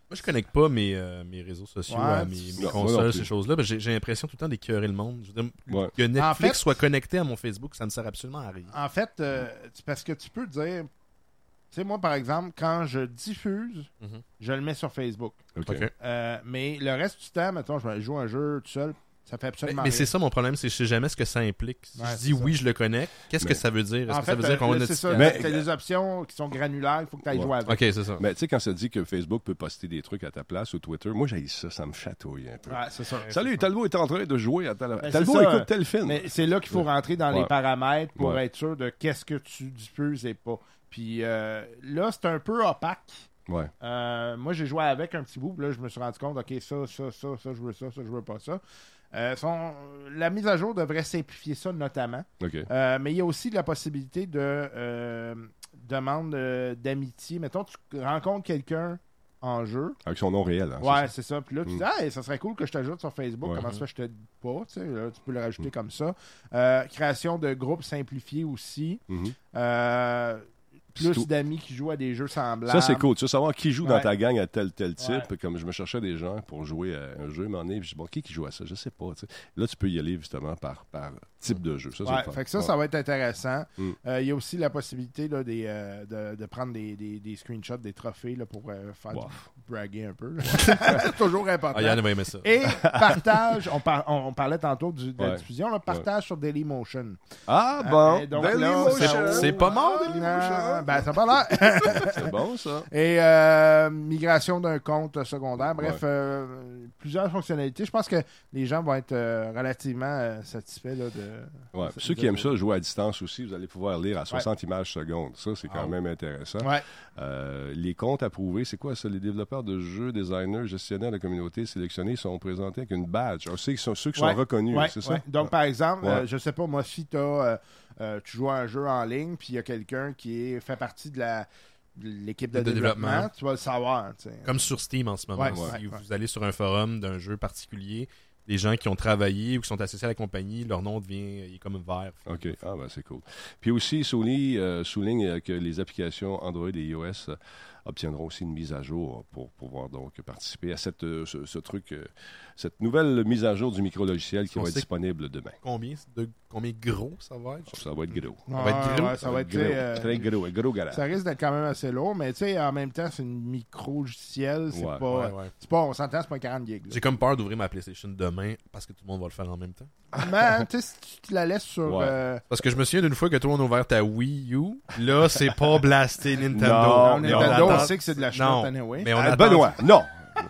Moi, je connecte pas mes, euh, mes réseaux sociaux Ouais, à mes, mes non, consoles, moi non ces plus. choses-là. Ben, j'ai, j'ai l'impression tout le temps d'écœurer le monde. Je veux dire, Ouais. que Netflix En fait- soit connecté à mon Facebook, ça ne sert absolument à rien. En fait, euh, c'est parce que tu peux dire... Tu sais, moi, par exemple, quand je diffuse, Mhm. je le mets sur Facebook. OK. Ok. Euh, mais le reste du temps, mettons, je vais jouer un jeu tout seul, ça fait Mais, absolument mais rien. c'est ça mon problème, c'est que je sais jamais ce que ça implique. Si Ouais, je c'est dis ça. oui, je le connecte, qu'est-ce Mais- que ça veut dire? Est-ce En que fait, ça veut dire qu'on a euh, une c'est ça. notification? Mais- T'as des options qui sont granulaires, il faut que tu ailles Ouais. jouer avec. Ok, c'est ça. Mais tu sais, quand ça dit que Facebook peut poster des trucs à ta place ou Twitter, moi, j'ai ça, ça me chatouille un peu. Ouais, c'est ça. Salut, Talbot est en train de jouer à tel... Ben, Talbot c'est ça. écoute tel film. Mais c'est là qu'il faut rentrer dans Ouais. les paramètres pour Ouais. être sûr de qu'est-ce que tu diffuses et pas. Puis euh, là, c'est un peu opaque. Ouais. Euh, moi, j'ai joué avec un petit bout, puis là, je me suis rendu compte, OK, ça, ça, ça, ça, je veux ça, ça, je veux pas ça. Euh, son- La mise à jour devrait simplifier ça, notamment. OK. Euh, mais il y a aussi la possibilité de euh, demande euh, d'amitié. Mettons, tu rencontres quelqu'un en jeu. Avec son nom réel. Hein, Ouais, c'est c'est ça. Puis là, tu Mm. dis, hey, ça serait cool que je t'ajoute sur Facebook. Ouais. Comment ça fait que je te dis pas? Tu sais, là, tu peux le rajouter comme ça. Euh, création de groupes simplifiés aussi. ça. Mhm. Euh, C'est plus tout. d'amis qui jouent à des jeux semblables. Ça, c'est cool. Tu veux savoir qui joue dans Ouais. ta gang à tel, tel type. Ouais. Comme je me cherchais des gens pour jouer à un jeu, un moment donné, puis je dis, bon, qui qui joue à ça? Je sais pas. Tu sais. Là, tu peux y aller justement par, par type de jeu. Ça, c'est Ouais, le fun. fait que ça, Ouais. ça va être intéressant. Mm. Euh, Il y a aussi la possibilité là, des, euh, de, de prendre des, des, des screenshots, des trophées là, pour euh, faire Wow. du braguer un peu. là. C'est toujours important. Ah, Yann va aimer ça. Et partage, on, par- on, on parlait tantôt du, de la Ouais. diffusion, là, partage sur Dailymotion. Ah, Euh, bon. et donc Dailymotion. là, C'est- c'est pas mort, Euh, ben, ça a pas l'air. C'est bon, ça. Et euh, migration d'un compte secondaire. Bref, Ouais. euh, plusieurs fonctionnalités. Je pense que les gens vont être euh, relativement euh, satisfaits là, de. Ouais. de- Puis ceux de- qui aiment ça, jouer à distance aussi, vous allez pouvoir lire à soixante images secondes. Ça, c'est quand Ah. même intéressant. Ouais. Euh, les comptes approuvés, c'est quoi ça? Les développeurs de jeux, designers, gestionnaires de communautés sélectionnés sont présentés avec une badge. Alors, c'est ceux qui sont Ouais. reconnus, Ouais, c'est ça? ouais. Donc, par exemple, Ouais. euh, je sais pas, moi, si t'as, euh, euh, tu joues à un jeu en ligne, puis il y a quelqu'un qui est, fait partie de la de l'équipe de, De développement, développement. tu vas le savoir. tu sais. Comme sur Steam en ce moment. Ouais, Si ouais, vous ouais. allez sur un forum d'un jeu particulier, les gens qui ont travaillé ou qui sont associés à la compagnie, leur nom devient il est comme vert. OK. Ah, ben, c'est cool. Puis aussi, Sony euh, souligne euh, que les applications Android et iOS euh, obtiendront aussi une mise à jour pour pouvoir donc participer à cette, euh, ce, ce truc, euh, cette nouvelle mise à jour du micro-logiciel qui On va être sait- disponible demain. Combien, de, combien gros ça va être? Ça va être gros. Ça va être gros. Ouais, ça va être, tu gros. sais, euh, Très gros. Un gros garage. ça risque d'être quand même assez lourd, mais tu sais, en même temps, c'est une micro-logiciel, c'est Ouais, pas, Ouais, ouais. c'est pas, on s'entend, c'est pas quarante gigs. là. J'ai comme peur d'ouvrir ma PlayStation demain parce que tout le monde va le faire en même temps. Mais, tu sais, si tu la laisses sur, Ouais. euh, Parce que je me souviens d'une fois que tout le monde a ouvert ta Wii U. Là, c'est pas blasté Nintendo. Non, Mais on Nintendo, on attend- sait que c'est de la Non, chute anyway. mais on Ah, attend- Benoît, non!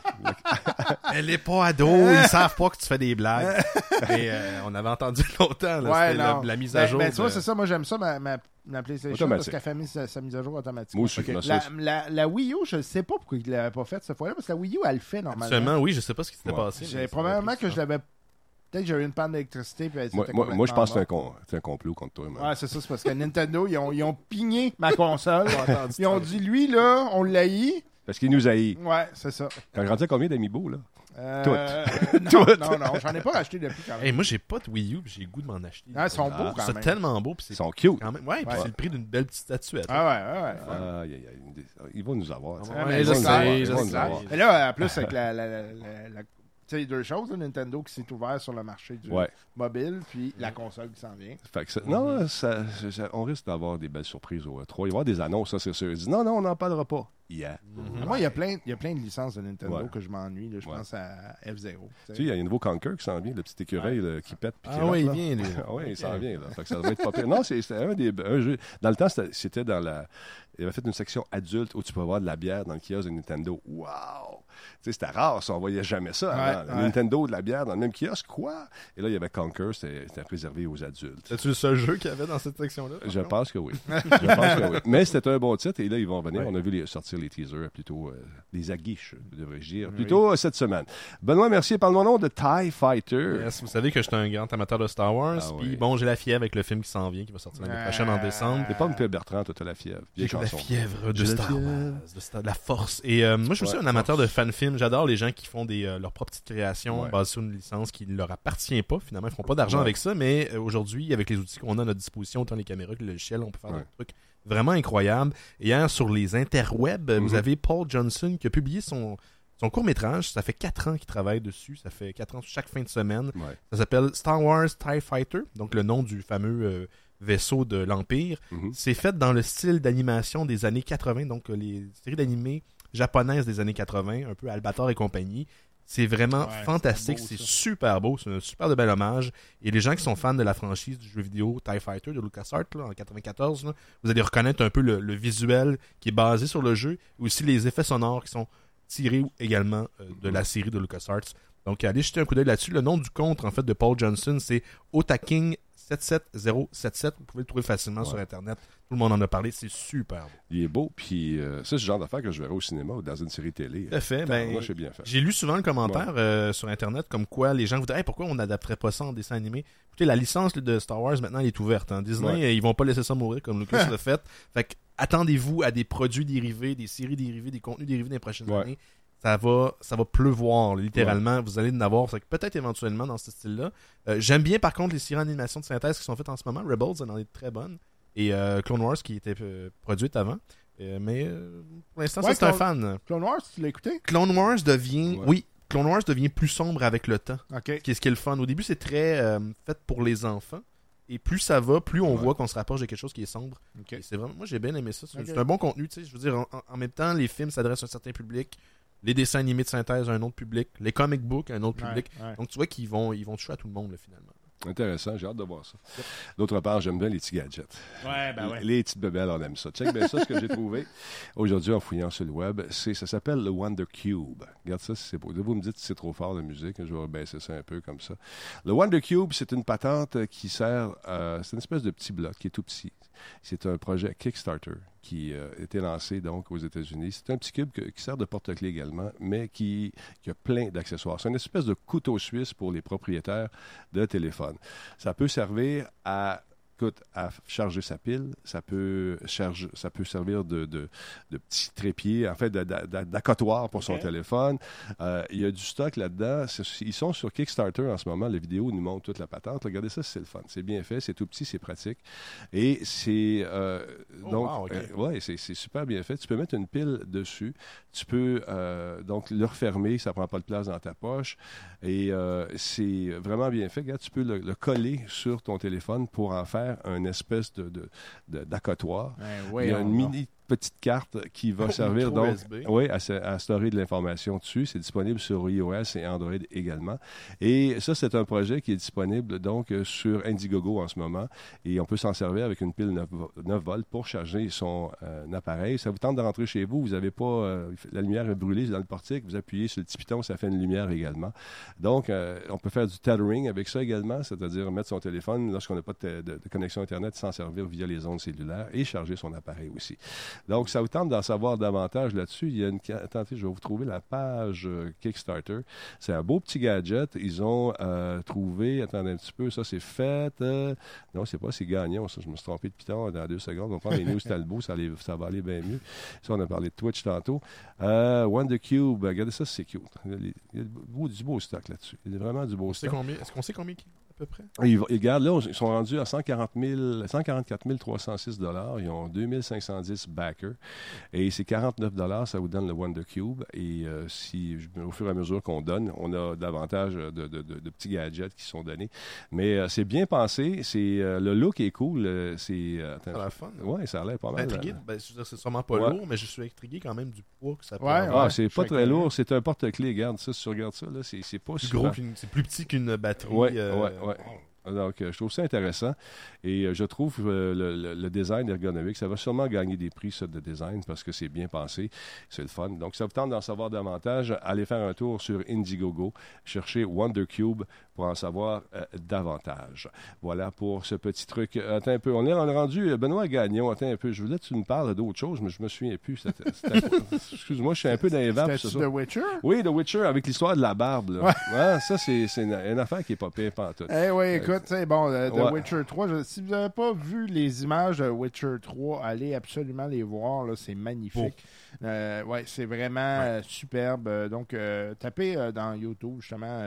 Elle est pas ado, ils savent pas que tu fais des blagues. Et euh, on avait entendu longtemps, là, Ouais, c'était la, non. la mise à Ben- jour. ben, tu vois, de- c'est ça, moi j'aime ça, ma, ma, ma PlayStation, Automatique. parce qu'elle fait mis sa, sa mise à jour automatique. Moi aussi, Ok. non, ça, La, c'est- la, la Wii U, je ne sais pas pourquoi il ne l'avait pas faite cette fois-là, parce que la Wii U, elle le fait normalement. Seulement, oui, je sais pas ce qui s'était Ouais. passé. J'ai mais probablement ça que je l'avais. Peut-être que j'ai eu une panne d'électricité. Puis elle Moi, s'était moi, moi, je pense que c'est un, complètement con- c'est un complot contre toi. morte. man. Ouais, c'est ça, c'est parce que Nintendo, ils ont, ils ont pigné ma console. entendu Ils ont dit, lui, là, on l'a eu. Parce qu'il nous haït. Ouais, c'est ça. T'as grandi à combien d'amiibo, là? Euh, Toutes. non, Toutes. non, non, j'en ai pas racheté depuis quand même. Hey, moi, j'ai pas de Wii U, puis j'ai le goût de m'en acheter. Ah, ils sont Ah, beaux quand C'est même. tellement beau, puis Ils c'est sont cute. quand même. Ouais, puis Ouais. c'est le prix d'une belle petite statuette. Ah ouais, ouais, ouais. Aïe, aïe, aïe. Ils vont nous avoir. tu sais. Ouais, mais je c'est sais, clair, je c'est sais. clair. Mais là, en plus, avec la. la, la, la- la- tu sais, deux choses, là, Nintendo qui s'est ouvert sur le marché du Ouais. mobile, puis la console qui s'en vient. Fait que ça- non, ça, ça- on risque d'avoir des belles surprises au E trois. Il va y avoir des annonces, ça, c'est sûr. Ils disent non, non, on n'en parlera pas. Yeah. Mhm. Moi, il y a plein, il y a plein de licences de Nintendo Ouais. que je m'ennuie. là. Je Ouais. pense à F zéro. Tu sais, il y a un nouveau Conquer qui s'en vient, le petit écureuil là, qui pète. puis qui Ah oui, il rentre, là. vient, lui. Ah oui, il s'en vient. Là. Fait que ça va être pas pire. Non, c'est- c'était un des un jeu. Dans le temps, c'était, c'était dans la. Il avait fait une section adulte où tu peux avoir de la bière dans le kiosque de Nintendo. Wow! Tu sais, c'était rare, ça. On voyait jamais ça avant. Ouais, Le ouais. Nintendo, de la bière dans le même kiosque, quoi? Et là, il y avait Conquer, c'était, c'était réservé aux adultes. C'est-tu le seul jeu qu'il y avait dans cette section-là? Je pense que oui. Je pense que oui. Mais c'était un bon titre et là, ils vont venir. Ouais. On a vu les, sortir les teasers, plutôt euh, les aguiches, devrais-je dire, plutôt euh, cette semaine. Benoît Mercier, parle-moi nom de TIE Fighter. Yes, vous savez que je suis un grand amateur de Star Wars. Ah Puis oui. bon, j'ai la fièvre avec le film qui s'en vient, qui va sortir l'année Euh, prochaine en décembre. T'es pas M. Bertrand, toi, t'as la fièvre. Vieille J'ai la chanson. fièvre de J'ai la Star fièvre. Wars, de, Star- de la force. Et euh, moi, je suis aussi Ouais, un amateur de fan-films. J'adore les gens qui font des, euh, leurs propres petites créations Ouais. basées sur une licence qui ne leur appartient pas. Finalement, ils ne feront pas d'argent Ouais. avec ça. Mais euh, aujourd'hui, avec les outils qu'on a à notre disposition, autant les caméras que le logiciel, on peut faire Ouais. des trucs vraiment incroyables. Et hier, sur les interwebs, Mhm. vous avez Paul Johnson qui a publié son, Son court-métrage, ça fait quatre ans qu'il travaille dessus. Ça fait quatre ans chaque fin de semaine. Ouais. Ça s'appelle Star Wars TIE Fighter, donc le nom du fameux euh, vaisseau de l'Empire. Mhm. C'est fait dans le style d'animation des années quatre-vingts, donc euh, les séries d'animés japonaises des années quatre-vingts, un peu Albator et compagnie. C'est vraiment Ouais, fantastique, c'est beau, c'est ça. super beau, c'est un super de bel hommage. Et les gens qui sont fans de la franchise du jeu vidéo TIE Fighter de LucasArts là, en quatre-vingt-quatorze, là, vous allez reconnaître un peu le, le visuel qui est basé sur le jeu, et aussi les effets sonores qui sont tirés également euh, de la série de LucasArts. Donc allez jeter un coup d'œil là-dessus. Le nom du compte en fait de Paul Johnson, c'est Otaking sept sept zéro sept sept. Vous pouvez le trouver facilement Ouais. sur Internet. Tout le monde en a parlé, c'est super beau. Il est beau, puis euh, ça, c'est le genre d'affaire que je verrais au cinéma ou dans une série télé. Tout à fait. Ben, Moi, c'est bien fait. j'ai lu souvent le commentaire euh, sur Internet comme quoi les gens voudraient hey, pourquoi on n'adapterait pas ça en dessin animé. Écoutez, la licence là, de Star Wars maintenant elle est ouverte. Hein. Disney, Ouais. euh, ils vont pas laisser ça mourir comme Lucas l'a fait. Fait que attendez-vous à des produits dérivés, des séries dérivées, des contenus dérivés dans les prochaines Ouais. années. Ça va, ça va pleuvoir, là, littéralement. Vous allez en avoir. Fait que peut-être éventuellement dans ce style-là. Euh, j'aime bien par contre les séries d'animation de synthèse qui sont faites en ce moment. Rebels, elle en est très bonne. Et euh, Clone Wars qui était euh, produite avant. Euh, mais euh, pour l'instant, Ouais, ça, c'est un Clone- fan. Clone Wars, tu l'as écouté? Clone Wars devient... Ouais. Oui, Clone Wars devient plus sombre avec le temps. OK. Qu'est-ce qui est le fun? Au début, c'est très euh, fait pour les enfants. Et plus ça va, plus on Ouais. voit qu'on se rapproche de quelque chose qui est sombre. OK. Et c'est vraiment... Moi, j'ai bien aimé ça. C'est Ok. c'est un bon contenu, tu sais. Je veux dire, en, en- en même temps, les films s'adressent à un certain public. Les dessins animés de synthèse à un autre public. Les comic books à un autre Ouais, public. ouais. Donc, tu vois qu'ils vont, ils vont toucher à tout le monde, là, finalement. Intéressant, j'ai hâte de voir ça. D'autre part, j'aime bien les petits gadgets. Ouais, ben ouais. Les petites bébelles, on aime ça. Check bien ça, ce que j'ai trouvé aujourd'hui en fouillant sur le web. C'est, ça s'appelle le Wonder Cube. Regarde ça, si c'est beau. Vous me dites si c'est trop fort de musique. Je vais baisser ça un peu comme ça. Le Wonder Cube, c'est une patente qui sert... Euh, c'est une espèce de petit bloc qui est tout petit. C'est un projet Kickstarter qui euh, a été lancé donc aux États-Unis. C'est un petit cube que- qui sert de porte-clés également, mais qui, qui a plein d'accessoires. C'est une espèce de couteau suisse pour les propriétaires de téléphones. Ça peut servir à, écoute, à charger sa pile, ça peut, charge, ça peut servir de, de, de petit trépied, en fait, de- de- de- d'accotoir pour son Ok. téléphone. Euh, il y a du stock là-dedans. C'est- Ils sont sur Kickstarter en ce moment. La vidéo nous montre toute la patente. Regardez ça, c'est le fun. C'est bien fait, c'est tout petit, c'est pratique. Et c'est... euh, Oh, donc, wow, ok. euh, ouais, c'est c'est super bien fait. Tu peux mettre une pile dessus. Tu peux euh, donc le refermer, ça prend pas de place dans ta poche. Et euh, c'est vraiment bien fait. Regarde, tu peux le, le coller sur ton téléphone pour en faire un espèce de, de, de- d'accotoir. Ben, ouais, Il y a on- une mini petite carte qui va servir Micro donc U S B. oui, à, se- à storer de l'information dessus. C'est disponible sur iOS et Android également. Et ça, c'est un projet qui est disponible donc euh, sur Indiegogo en ce moment. Et on peut s'en servir avec une pile neuf volts pour charger son euh, appareil. Ça vous tente de rentrer chez vous, vous n'avez pas... euh, la lumière est brûlée dans le portique, vous appuyez sur le petit piton, ça fait une lumière également. Donc, euh, on peut faire du tethering avec ça également, c'est-à-dire mettre son téléphone lorsqu'on n'a pas de, de- de connexion Internet, s'en servir via les ondes cellulaires et charger son appareil aussi. Donc, ça vous tente d'en savoir davantage là-dessus. Il y a une... Attendez, je vais vous trouver la page euh, Kickstarter. C'est un beau petit gadget. Ils ont euh, trouvé... Attendez un petit peu, ça c'est fait. euh, Non, c'est pas, c'est gagnant. Ça, je me suis trompé de piton dans deux secondes. On va prendre les news Talbot, ça, allait- ça va aller bien mieux. Ça, on a parlé de Twitch tantôt. Euh, Wonder Cube, regardez ça, c'est cute. Il y a, il y a du, beau, du beau stock là-dessus. Il y a vraiment du beau On sait stock. combien, est-ce qu'on sait combien qu'il coûte, à peu près? Et Ils, ils regardent, là, ils sont rendus à cent quarante mille, cent quarante-quatre mille trois cent six dollars. Ils ont deux mille cinq cent dix backers. Et c'est quarante-neuf dollars, ça vous donne le Wonder Cube. Et euh, si, au fur et à mesure qu'on donne, on a davantage de, de- de- de petits gadgets qui sont donnés. Mais euh, c'est bien pensé. C'est, euh, le look est cool. euh, c'est, euh, attends, Ça a l'air fun. ouais, ça a l'air pas mal. Intrigué, euh. ben, je veux dire, c'est sûrement pas Ouais. lourd, mais je suis intrigué quand même du poids que ça peut Ouais, avoir. Ah, c'est je pas suis très curieux. lourd. C'est un porte-clés. Regarde ça, si tu regardes ça, là, c'est, c'est pas Plus super. gros qu'une- c'est plus petit qu'une batterie. Ouais, euh, ouais, ouais. Donc, euh, je trouve ça intéressant. Et euh, je trouve euh, le, le- le design ergonomique, ça va sûrement gagner des prix, ça, de design, parce que c'est bien pensé. C'est le fun. Donc, ça vous tente d'en savoir davantage, allez faire un tour sur Indiegogo, cherchez Wonder Cube pour en savoir euh, davantage. Voilà pour ce petit truc. Euh, Attends un peu. On est on est rendu, euh, Benoît Gagnon, attends un peu. Je voulais que tu me parles d'autre chose, mais je me souviens plus. C'était- c'était quoi? Excuse-moi, je suis un peu dans les vapes. C'était-tu ce soir. The Witcher? Oui, The Witcher, avec l'histoire de la barbe. Là. Ouais. Ouais, ça, c'est, c'est une, une affaire qui est pas pire pantoute. Eh oui, écoute, c'est bon, euh, The Ouais. Witcher trois, je- si vous n'avez pas vu les images de Witcher trois, allez absolument les voir, là, c'est magnifique. Euh, ouais, c'est vraiment euh, superbe. Euh, Donc, euh, tapez euh, dans YouTube, justement, euh,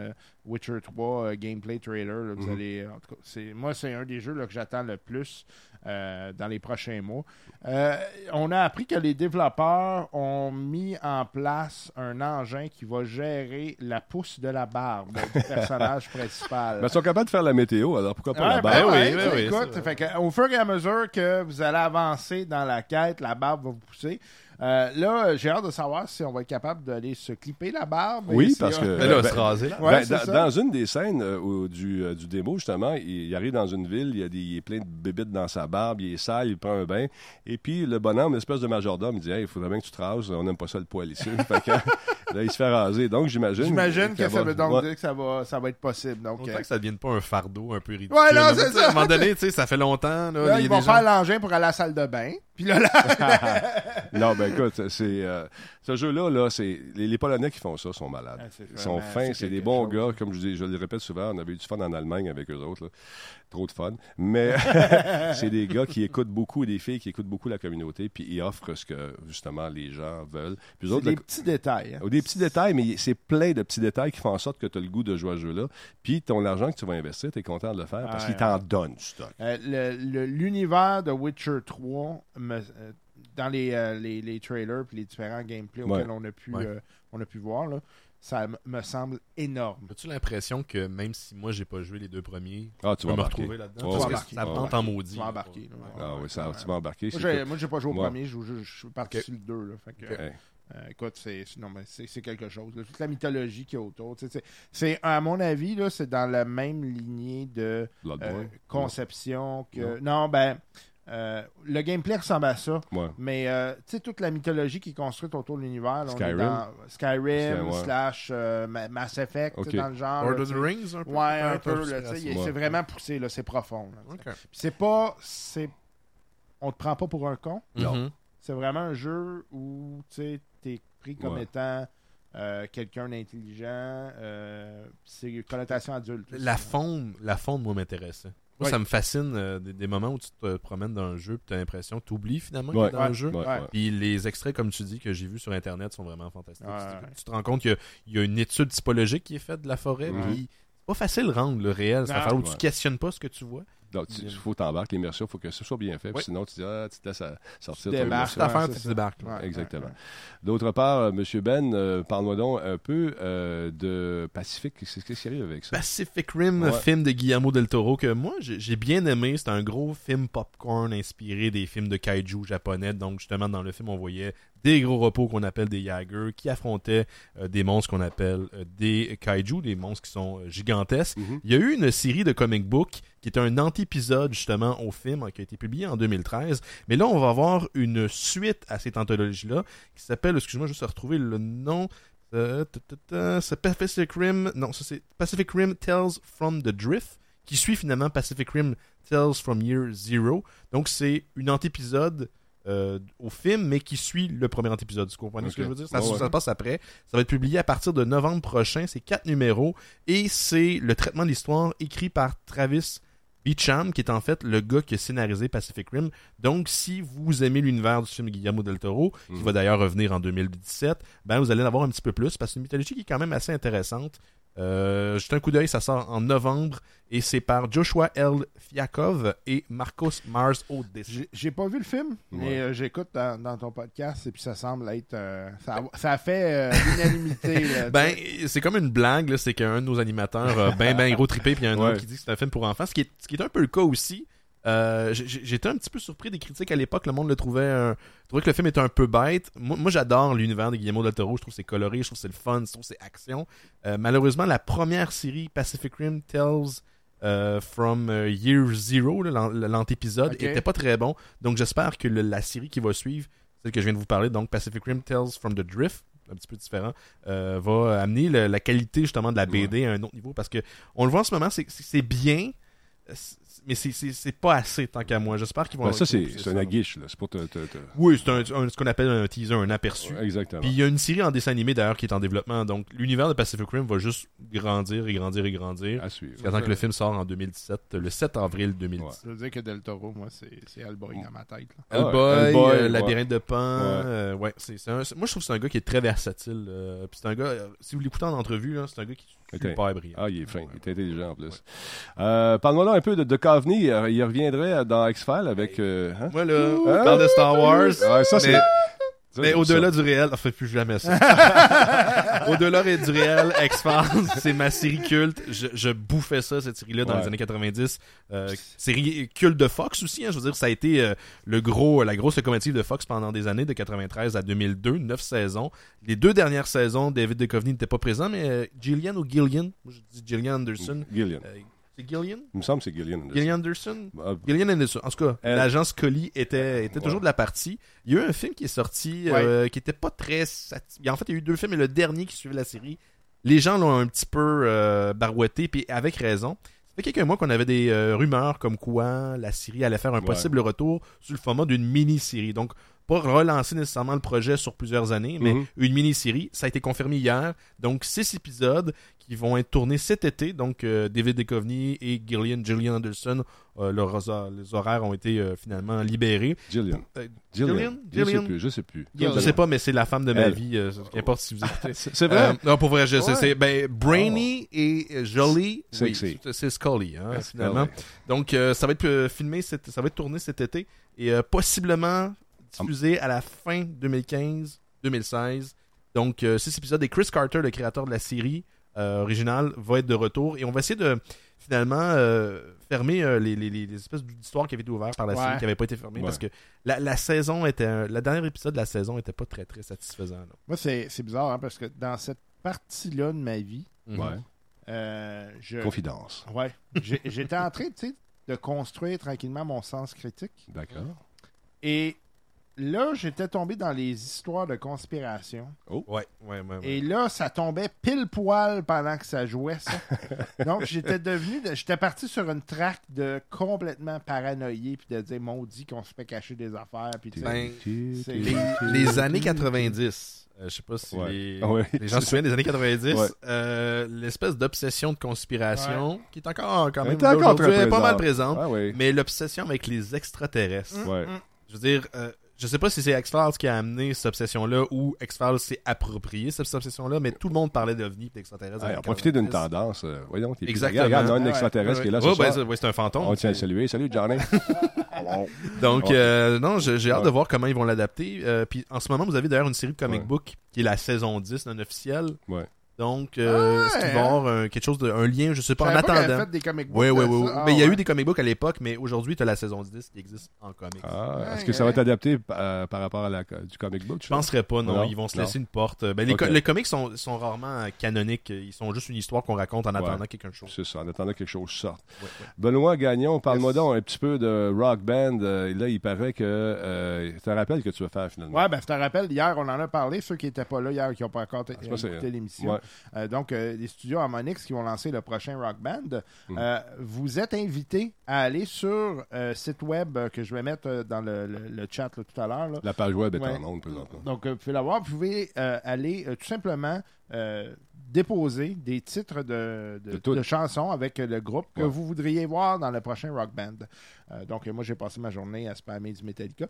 Witcher trois euh, gameplay trailer. Là, vous Mm-hmm. allez, en tout cas, c'est, moi, c'est un des jeux là, que j'attends le plus euh, dans les prochains mois. Euh, on a appris que les développeurs ont mis en place un engin qui va gérer la pousse de la barbe du personnage principal. Ben, ils sont capables de faire la météo, alors pourquoi pas Ouais, la ben barbe? ouais, oui, tu sais, oui, écoute, c'est fait que, au fur et à mesure que vous allez avancer dans la quête, la barbe va vous pousser. Euh, là, j'ai hâte de savoir si on va être capable d'aller se clipper la barbe. Oui, Et parce si- que- Mais là, ben, se raser, là. Ouais, Ben, c'est dans, ça. dans une des scènes euh, où- du, euh, du démo, justement, il, il arrive dans une ville, il, y a des, il est plein de bébites dans sa barbe, il est sale, il prend un bain, et puis le bonhomme, l'espèce de majordome, il dit hey, « il faudrait bien que tu te rases, on n'aime pas ça le poil ici. » Fait que là, il se fait raser. Donc, j'imagine... J'imagine que ça va- veut donc ouais. dire que ça va, ça va être possible. Donc, Autant euh, que ça devienne pas un fardeau un peu ridicule. Ouais, non, là. c'est Tu sais, ça. À un moment donné, tu sais, ça fait longtemps. Là, là, les- ils vont les gens- faire l'engin pour aller à la salle de bain. Puis là, là Non, ben écoute, c'est, euh, ce jeu-là, là, c'est, les, les Polonais qui font ça sont malades. Ah, c'est Ils sont vraiment- fins, c'est c'est des quelque bons chose. gars. Comme je, dis, je le répète souvent, on avait eu du fun en Allemagne avec eux autres. Là. Trop de fun. Mais c'est des gars qui écoutent beaucoup, des filles qui écoutent beaucoup la communauté, puis ils offrent ce que, justement, les gens veulent. Puis eux c'est autres, des le- petits détails. hein. Oh, des petits détails, mais c'est plein de petits détails qui font en sorte que tu as le goût de jouer à ce jeu-là. Puis ton argent que tu vas investir, tu es content de le faire parce Ouais, qu'il t'en donne du stock. Euh, le- le- l'univers de Witcher trois, me- euh, dans les, euh, les, les trailers et les différents gameplays Ouais. auxquels on a pu, Ouais. euh, on a pu voir, là, ça m- me semble énorme. As-tu l'impression que même si moi j'ai pas joué les deux premiers, Ah, tu tu vas vas me embarquer. retrouver là-dedans? Ouais, Parce ouais. que ça me Ouais, tente en maudit. Tu vas embarquer. là. Ah oui, ça, Ouais. tu vas embarquer. Moi, c'est j'ai, tout. moi, j'ai pas joué au Ouais. premier, je, je- je suis parti Ok. sur le deux. Là, fait que, Ok. Hey. euh, écoute, c'est, c'est- non, mais c'est, c'est quelque chose. là. Toute la mythologie qu'il y a autour. tu sais, C'est, c'est, à mon avis, là, c'est dans la même lignée de Bloodborne. euh, conception que. Non, ben. euh, le gameplay ressemble à ça, Ouais. mais euh, tu sais, toute la mythologie qui est construite autour de l'univers, là, on est Skyrim. dans Skyrim, Sky- ouais. slash euh, Ma- Mass Effect, tu sais, Ok. dans le genre. Lord là, of the tu sais. Rings, un peu? Ouais, un peu peu, là, tu sais, il- Ouais. c'est vraiment poussé, là, c'est profond. là, tu sais. Ok. Puis c'est pas. C'est... On te prend pas pour un con. Non. Mhm. C'est vraiment un jeu où tu es pris comme Ouais. étant euh, quelqu'un d'intelligent. Euh, c'est une connotation adulte. La aussi. faune, la faune, moi, m'intéressait. Moi, Oui. ça me fascine euh, des, des moments où tu te promènes dans un jeu et tu as l'impression que tu oublies finalement Ouais. que t'es dans Ouais. le jeu. Ouais, Ouais. ouais. Puis les extraits, comme tu dis, que j'ai vus sur Internet sont vraiment fantastiques. Ouais, C'est- ouais. Tu te rends compte qu'il y a, il y a une étude typologique qui est faite de la forêt. Mhm. Puis c'est pas facile de rendre le réel. Ça Non. va falloir où tu Ouais. questionnes pas ce que tu vois. Donc, il faut t'embarquer l'immersion, il faut que ce soit bien fait. puis Oui. Sinon, tu dis, ah, tu te laisses à- sortir Tu ton débarques. immersion. Cette affaire, c'est tu ça. débarques. là. Ouais, Exactement. ouais, ouais. D'autre part, euh, M. Ben, euh, parle-moi donc un peu euh, de Pacific. Qu'est-ce qui arrive avec ça? Pacific Rim, Ouais. film de Guillermo del Toro que moi j'ai j'ai bien aimé. C'est un gros film popcorn inspiré des films de kaiju japonais. Donc justement dans le film on voyait des gros repos qu'on appelle des Jaegers qui affrontaient euh, des monstres qu'on appelle euh, des kaiju, des monstres qui sont euh, gigantesques. Mhm. Il y a eu une série de comic book qui est un anti-épisode justement au film qui a été publié en deux mille treize. Mais là, on va avoir une suite à cette anthologie-là qui s'appelle, excuse-moi, je vais retrouver le nom. Euh, ta, ta, ta, c'est Pacific Rim. Non, ça c'est Pacific Rim Tales from the Drift qui suit finalement Pacific Rim Tales from Year Zero. Donc c'est une anti-épisode euh, au film, mais qui suit le premier anti-épisode. Vous comprenez Ok. ce que je veux dire? Ça, Ouais, ouais. ça passe après. Ça va être publié à partir de novembre prochain. C'est quatre numéros et c'est le traitement de l'histoire écrit par Travis Beacham, qui est en fait le gars qui a scénarisé Pacific Rim. Donc, si vous aimez l'univers du film de Guillermo del Toro, qui Mhm. va d'ailleurs revenir en deux mille dix-sept, ben vous allez en avoir un petit peu plus, parce que c'est une mythologie qui est quand même assez intéressante. Euh, juste un coup d'œil, ça sort en novembre, et c'est par Joshua L. Fiakov et Marcos Mars Odes. J'ai, j'ai pas vu le film, Ouais. mais euh, j'écoute dans, dans ton podcast et puis ça semble être. euh, ça, a- ça a fait euh, l'unanimité. là, Ben, tu sais. c'est comme une blague, là, c'est qu'un de nos animateurs a ben ben gros trippé, puis il y a un Ouais. autre qui dit que c'est un film pour enfants, ce qui est, ce qui est un peu le cas aussi. Euh, j'ai- J'étais un petit peu surpris des critiques à l'époque, le monde le trouvait, euh, trouvait que le film était un peu bête. Moi, moi j'adore l'univers de Guillermo del Toro, je trouve que c'est coloré, je trouve que c'est le fun, je trouve que c'est action. Euh, malheureusement, la première série Pacific Rim Tales euh, from euh, Year Zero, là, l'an- l'antépisode, Ok. était pas très bon. Donc j'espère que le- la série qui va suivre, celle que je viens de vous parler, donc Pacific Rim Tales from the Drift, un petit peu différent, euh, va amener le- la qualité justement de la B D à un autre niveau, parce que on le voit en ce moment, c'est c'est- c'est bien. mais c'est, c'est, c'est pas assez tant qu'à moi. J'espère qu'ils vont... Ben, ça, c'est, pousser c'est un aguiche, là. C'est pour te... te, te... Oui, c'est un, un, ce qu'on appelle un teaser, un aperçu. Ouais, exactement. Puis il y a une série en dessin animé d'ailleurs qui est en développement, donc l'univers de Pacific Rim va juste grandir et grandir et grandir. À suivre. Jusqu'à temps que le film sort en deux mille dix-sept, le sept avril deux mille dix. Ouais. Je veux dire que Del Toro, moi, c'est, c'est Hellboy dans ma tête. Là. Ah ouais, Hellboy, Hellboy, euh, ouais. Labyrinthe de Pan, Ouais. euh, ouais, c'est, c'est un, c'est- moi je trouve que c'est un gars qui est très versatile. euh, puis c'est un gars, euh, si vous l'écoutez en entrevue, là, c'est un gars qui est Était- super brillant. Ah, il est fin, il est intelligent en plus. Euh, Parle-moi là un peu de, de Coveney. Euh, Il reviendrait dans X-Files avec. Euh, hein? Moi là, on Hein? parle de Star Wars, Ouais, ça, c'est. mais, ça, mais j'aime au-delà ça. du réel, on fait plus jamais ça. Au-delà du réel, X-Files, c'est ma série culte. Je, je bouffais ça, cette série-là, dans Ouais. les années quatre-vingt-dix. Euh, série culte de Fox aussi, hein, je veux dire, ça a été euh, le gros, la grosse locomotive de Fox pendant des années, de quatre-vingt-treize à deux mille deux, neuf saisons. Les deux dernières saisons, David Duchovny n'était pas présent, mais euh, Gillian ou Gillian, moi je dis Gillian Anderson. Gillian. Euh, c'est Gillian? Il me semble que c'est Gillian. Anderson. Gillian Anderson? Ah, Gillian Anderson. En tout cas, Elle- l'agent Scully était, était toujours Ouais. de la partie. Il y a eu un film qui est sorti euh, qui était pas très... sati- En fait, il y a eu deux films, mais le dernier qui suivait la série, les gens l'ont un petit peu euh, barouetté, puis avec raison. Ça fait quelques mois qu'on avait des euh, rumeurs comme quoi la série allait faire un Ouais. possible retour sous le format d'une mini-série. Donc, pas relancer nécessairement le projet sur plusieurs années, mais Mhm. une mini-série. Ça a été confirmé hier. Donc, six épisodes qui vont être tournés cet été. Donc, euh, David Duchovny et Gillian, Gillian Anderson, euh, leurs hor- les horaires ont été euh, finalement libérés. Gillian. Euh, Gillian. Gillian? Je sais Gillian? plus. Je sais plus. Gillian. Je sais pas, mais c'est la femme de ma Elle. vie. Euh, qu'importe si vous écoutez. C'est c'est vrai. Euh, non, pour vrai, je sais. Ouais. C'est, ben, Brainy et euh, Jolie, oui, Sexy. c'est, c'est Scully, hein, Ah, finalement. ouais. Donc, euh, ça va être euh, filmé, cet- ça va être tourné cet été et euh, possiblement diffusé à la fin deux mille quinze deux mille seize. Donc, euh, six épisodes. Et Chris Carter, le créateur de la série euh, originale, va être de retour. Et on va essayer de, finalement, euh, fermer euh, les, les, les- les espèces d'histoires qui avaient été ouvertes par la Ouais. série, qui n'avaient pas été fermées. Ouais. Parce que la, la saison était... un- La dernière épisode de la saison était pas très, très satisfaisant. là. Moi, c'est, c'est bizarre, hein, parce que dans cette partie-là de ma vie, Mhm. Ouais. euh, je... Confidence. Ouais. J'ai- J'étais en train, tu sais, de construire tranquillement mon sens critique. D'accord. Et là, j'étais tombé dans les histoires de conspiration. Ouais, ouais, ouais. ouais. Et là, ça tombait pile poil pendant que ça jouait, ça. Donc, j'étais devenu... de- J'étais parti sur une traque de complètement paranoïé, puis de dire, maudit qu'on se fait cacher des affaires, puis tu sais... Ben, c'est- Les, les années quatre-vingt-dix, euh, je sais pas si Ouais. les, Ah ouais. les gens se souviennent des années quatre-vingt-dix, Ouais. euh, l'espèce d'obsession de conspiration, qui est encore quand Elle même était encore aujourd'hui, très elle est pas mal présente. présente, Ah oui. mais l'obsession avec les extraterrestres, Ouais. je veux dire, euh, je sais pas si c'est X-Files qui a amené cette obsession-là ou X-Files s'est approprié cette obsession-là, mais tout le monde parlait d'ovnis et d'extraterrestres. Ouais, on a profité d'une tendance. euh, voyons, t'es Exactement. Regarde, il y a un Ouais, extraterrestre ouais, qui est là ce Oh, ben, soir. c'est- ouais, c'est un fantôme. On tient à le saluer. Salut, Johnny. Donc, Ouais. euh, non, je- j'ai hâte Ouais. de voir comment ils vont l'adapter. Euh, puis en ce moment, vous avez d'ailleurs une série de comic Ouais. book qui est la saison dix non officielle. Ouais. Donc, euh, Ah, est-ce qu'il va y hein? avoir un- quelque chose de, un lien, je sais pas, Je en savais pas qu'elle attendant. avait fait des comic books Oui, oui, de oui. ça. Ah, mais il y a ouais. eu des comic books à l'époque, mais aujourd'hui, tu as la saison dix qui existe en comics. Ah, Ouais, est-ce que ça va ouais. être adapté euh, par rapport à la, du comic book? Je penserais pas, non. Non, Ils vont se non. laisser une porte. Ben, les, Ok. co- les comics sont, sont rarement euh, canoniques. Ils sont juste une histoire qu'on raconte en attendant Ouais. quelque chose. C'est ça, en attendant que quelque chose sorte. Ouais, ouais. Benoît Gagnon, parle-moi Yes. donc un petit peu de Rock Band. Euh, là, il paraît que... Euh, c'est un rappel que tu vas faire finalement. Ouais, ben, je te rappelle, hier, on en a parlé. Ceux qui n'étaient pas là hier, qui n'ont pas encore t- c'est pas écouté c'est- l'émission. Ouais. Euh, donc, euh, les studios Harmonix qui vont lancer le prochain Rock Band. Mm. Euh, vous êtes invités à aller sur euh, site web euh, que je vais mettre euh, dans le, le- le chat là, tout à l'heure. là. La page web est Ouais. en onde présentement. Donc, euh, vous pouvez l'avoir. Vous pouvez euh, aller euh, tout simplement euh, déposer des titres de, de, De toutes. de chansons avec euh, le groupe que Ouais. vous voudriez voir dans le prochain Rock Band. Euh, donc, euh, moi, j'ai passé ma journée à spammer du Metallica.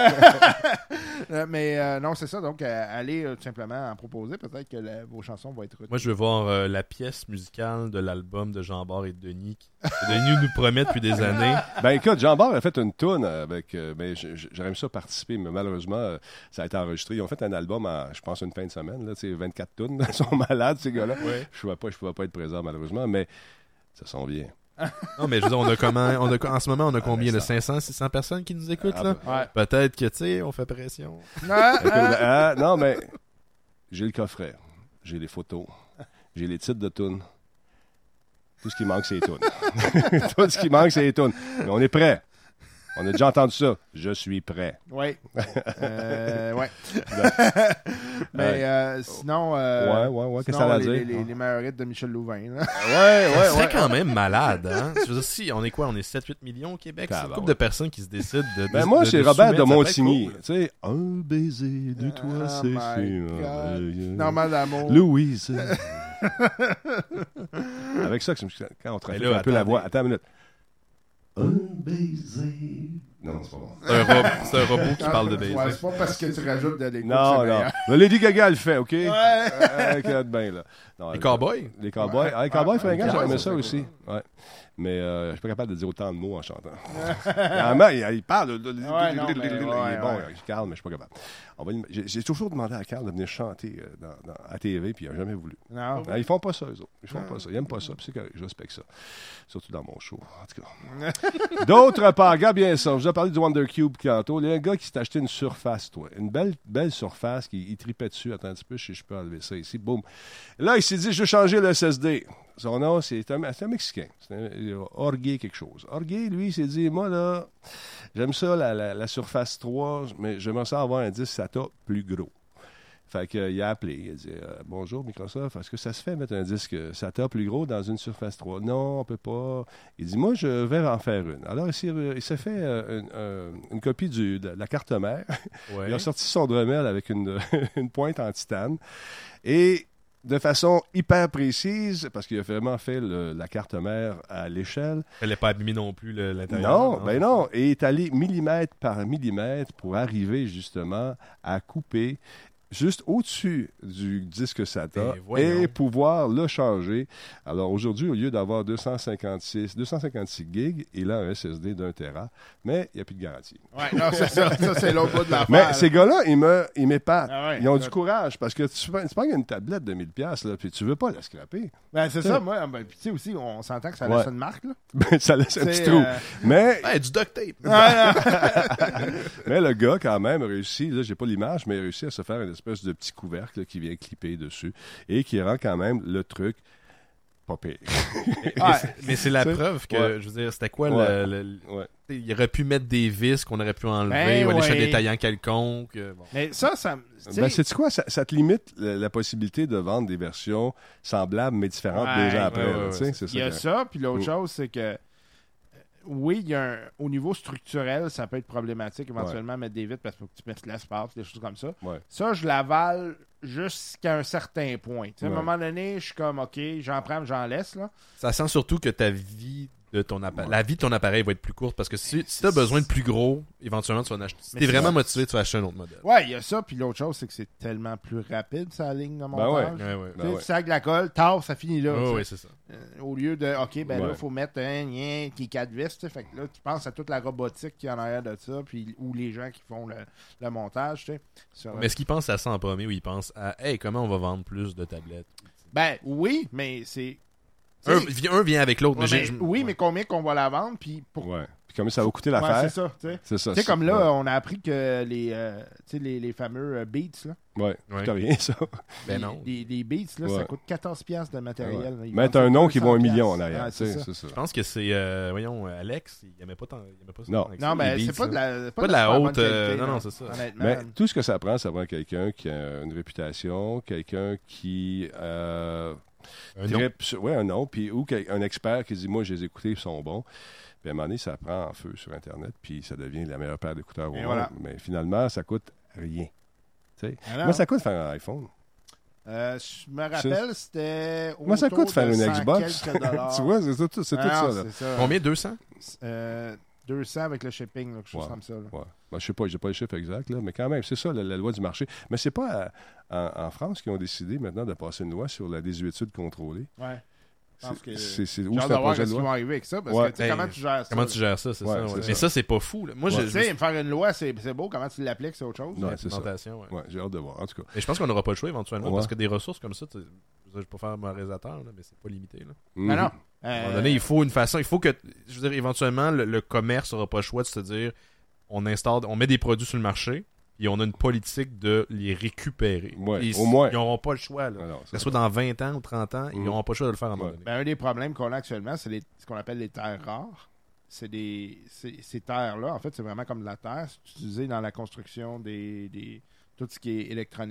Euh, mais euh, non, c'est ça. Donc, euh, allez euh, tout simplement en proposer. Peut-être que la- vos chansons vont être retenues. Moi, je veux voir euh, la pièce musicale de l'album de Jean-Bart et Denis qui- que Denis nous promet depuis des années. Ben écoute, Jean Bart a fait une toune avec... Euh, ben, j- j- j'aurais aimé ça participer, mais malheureusement, euh, ça a été enregistré. Ils ont fait un album en, je pense, une fin de semaine. Là, tu sais, vingt-quatre tounes. Ils sont malades, ces gars-là. Ouais. Je ne pouvais pas, je pouvais pas être présent, malheureusement, mais ça s'en vient. Non, mais je veux dire, on a comment, on a, en ce moment, on a combien de ben, ça- cinq cents, six cents personnes qui nous écoutent, Ah, là? Ouais. Peut-être que, tu sais, on fait pression. Ah, Écoute, ah. ben, ah, non, mais j'ai le coffret. J'ai les photos. J'ai les titres de tunes. Tout ce qui manque, c'est les tunes. Tout ce qui manque, c'est les tunes. Mais on est prêt. On a déjà entendu ça. Je suis prêt. Oui. Euh, ouais. Mais euh, sinon. Euh, ouais, ouais, ouais. Qu'est-ce sinon, que ça a à les, dire? les, les, les meilleurs hits de Michel Louvain. Là. Ouais, ouais, C'est ouais. quand même malade, hein? Je veux dire, si, on est quoi? On est sept huit millions au Québec? C'est une couple de personnes qui se décident de. Ben de moi, de, c'est de Robert de soumettre, ça Montigny. peut être Tu sais, un baiser de toi, Oh c'est my sûr. God. Euh, Normal d'amour. Louise. Avec ça, que je me suis- quand on trafique Mais là, un peu la attendez. voix. Attends une minute. Un baiser. Non, c'est pas bon. C'est un, ro- c'est un robot qui parle de baiser. Ouais, c'est pas parce que tu rajoutes de l'écoute. Non, c'est non. meilleur. Mais Lady Gaga le fait, OK? Ouais. Euh, regarde bien, là. Non, Les euh, cowboys? Les cowboys. Ouais. Ah, les cowboys Ouais, fringants, ouais, j'aimais ouais, ça c'est aussi. Ouais. Mais euh, je suis pas capable de dire autant de mots en chantant. Vraiment, il, il parle. Ouais, non, mais- il est ouais, bon, ouais. il est calme, mais je suis pas capable. On va lui- J'ai j'ai toujours demandé à Carl de venir chanter euh, dans, dans, à T V, puis il n'a jamais voulu. Non. Ah, ils font pas ça, eux autres. Ils font pas ça. Ils aiment pas ça, puis c'est correct, je respecte ça. Surtout dans mon show, en tout cas. D'autre part, regarde bien ça. Je vous ai parlé du Wonder Cube tantôt. Il y a un gars qui s'est acheté une surface, toi. Une belle, belle surface, qui il tripait dessus. Attends un petit peu, je, je peux enlever ça ici. Boum. Là, il s'est dit, je vais changer le S S D. Son nom, c'est un, c'est un Mexicain. C'est un, Orgué quelque chose. Orgué, lui, il s'est dit, moi, là, j'aime ça, la, la, la Surface trois, mais j'aimerais ça avoir un disque SATA plus gros. Fait qu'il a appelé. Il a dit euh, bonjour Microsoft, est-ce que ça se fait mettre un disque SATA plus gros dans une Surface trois? Non, on peut pas. Il dit moi, je vais en faire une. Alors, il s'est, il s'est fait euh, une, euh, une copie du, de la carte mère. Ouais. Il a sorti son Dremel avec une, une pointe en titane. Et de façon hyper précise, parce qu'il a vraiment fait le- la carte mère à l'échelle. Elle n'est pas abîmée non plus, le- l'intérieur. Non, ben non. Et il est allé millimètre par millimètre pour arriver justement à couper juste au-dessus du disque SATA Ben, voyons. et pouvoir le changer. Alors aujourd'hui, au lieu d'avoir deux cent cinquante-six, deux cent cinquante-six gigs, il a un S S D d'un téra, mais il n'y a plus de garantie. Ouais, non, c'est ça. Ça, c'est l'autre bout de l'affaire. Mais là. ces gars-là, ils, me, ils m'épatent. Ah ouais. Ils ont du courage parce que tu, prends- tu prends une tablette de mille dollars, là, puis tu veux pas la scraper. Ben, c'est ça, moi. Ben, puis tu sais aussi, on s'entend que ça Ouais. laisse une marque, là. Ben, ça laisse un C'est, petit trou. euh, Mais Ouais, du duct tape. Ouais, non. Mais le gars, quand même, a réussi, là, j'ai pas l'image, mais il a réussi à se faire une espèce de petit couvercle là, qui vient clipper dessus et qui rend quand même le truc pas pire. Ouais. Mais c'est la Tu sais, preuve que, ouais. je veux dire, c'était quoi Ouais. le, le- Ouais. Il aurait pu mettre des vis qu'on aurait pu enlever Ben ou aller chez un ouais. détaillant quelconque. euh, bon. Mais ça, ça. tu sais, Ben, c'est quoi? Ça, ça te limite la, la possibilité de vendre des versions semblables mais différentes Ouais, déjà après. ouais, là, ouais, tu sais, ouais. c'est il y a que- ça, puis l'autre Mm. chose, c'est que. euh, Oui, il y a un, au niveau structurel, ça peut être problématique éventuellement mettre des vitres parce qu'il faut que tu mettes l'espace, des choses comme ça. Ouais. Ça, je l'avale jusqu'à un certain point. Tu sais, À Ouais. un moment donné, je suis comme, OK, j'en prends, j'en laisse. Là. Ça sent surtout que ta vie de ton appareil, Ouais. la vie de ton appareil va être plus courte parce que si, si tu as besoin de plus gros, éventuellement tu vas en acheter. Si Mais t'es c'est vraiment ça. motivé, tu vas acheter un autre modèle. Ouais, il y a ça, puis l'autre chose, c'est que c'est tellement plus rapide, sa ligne de Ben montage. Ouais, ouais. Tu Ben sais, ouais. Tu sacs de la colle, tard, ça finit là. tu Oh, sais. oui, c'est ça. Euh, au lieu de, OK, ben là, Ouais. il faut mettre un lien qui est quatre vis. tu sais. Fait que là, tu penses à toute la robotique qui est en arrière de ça, puis ou les gens qui font le, le montage. tu sais. Sur- Mais est-ce qu'ils pensent à ça en premier ou ils pensent à hey, comment on va vendre plus de tablettes? Ben oui, mais c'est. Un, tu sais, vi- un vient avec l'autre. ouais, mais mais- j'ai- oui, ouais. mais combien qu'on va la vendre, puis pour. Ouais. Puis combien ça va coûter Ouais, l'affaire? c'est ça, tu sais. C'est ça. Tu sais, c'est- comme là, ouais. on a appris que les, euh, tu sais, les, les fameux euh, Beats, là, Ouais. Ouais. T'as rien, ça. Ben les, non. les, les Beats, là, ça Ouais. coûte quatorze piastres de matériel. Ouais. là. Ils Mettre vendent un ça nom qui vaut un deux cents million en piastres. arrière. Ouais, tu c'est sais, ça. c'est ça. Je pense que c'est, euh, voyons, Alex, il aimait pas tant, il aimait pas ça. Non. tant que Non, ça, mais les c'est beats, pas de là. la, Pas de la super bonne haute, euh, qualité, non, là, non, c'est ça. Honnêtement. Mais tout ce que ça prend, ça prend quelqu'un qui a une réputation, quelqu'un qui euh, Un nom. trippe sur- ouais, un nom, puis ou quel- un expert qui dit moi je les ai écoutés, ils sont bons. Puis à un moment donné, ça prend en feu sur Internet, puis ça devient la meilleure paire d'écouteurs au Et monde. voilà. Mais finalement, ça coûte rien. Tu sais. Alors, Moi, ça coûte faire un iPhone. euh, je me rappelle, c'était. Moi, ça autour coûte faire de une cent Xbox. quelques dollars. tu vois, c'est tout, c'est tout Ah, ça. non, Là. c'est ça. Combien? deux cents? Euh, deux cents avec le shipping, là, quelque chose Ouais. comme ça. là. Ouais. Ben, je sais pas, j'ai pas le chiffre exact, là, mais quand même, c'est ça, la, la loi du marché. Mais c'est pas à- en, en France qu'ils ont décidé maintenant de passer une loi sur la désuétude contrôlée. Ouais. Je pense que- C'est c'est- J'ai où hâte c'est de un voir projet ce de qu'ils vont loi? arriver avec ça. Parce Ouais. que, tu sais, Ben, comment tu gères ça? Comment tu gères ça, c'est Ouais, ça? ouais. c'est Mais ça. ça, c'est pas fou. là. Moi, Ouais. je, Tu je sais, faire une loi, c'est c'est beau. Comment tu l'appliques, c'est autre chose. Ouais, c'est ça. l'implémentation, ouais. Ouais, j'ai hâte de voir. En tout cas, Et je pense qu'on n'aura pas le choix éventuellement Ouais. parce que des ressources comme ça, tu sais, je vais pas faire moralisateur, là, mais c'est pas limité. Là. Non, non. Mhm. À un Euh, moment donné, il faut une façon. Il faut que, je veux dire, éventuellement, le, le commerce n'aura pas le choix de se dire on installe, on met des produits sur le marché et on a une politique de les récupérer. Ouais, Et au moins. Ils n'auront pas le choix. Là. Alors, Que ça, ce soit dans vingt ans ou trente ans, ils Mhm. n'auront pas le choix de le faire à un moment Ouais. donné. Ben, un des problèmes qu'on a actuellement, c'est les- ce qu'on appelle les terres rares. C'est des, c'est- ces terres-là, en fait, c'est vraiment comme de la terre. C'est utilisé dans la construction des, des tout ce qui est électronique.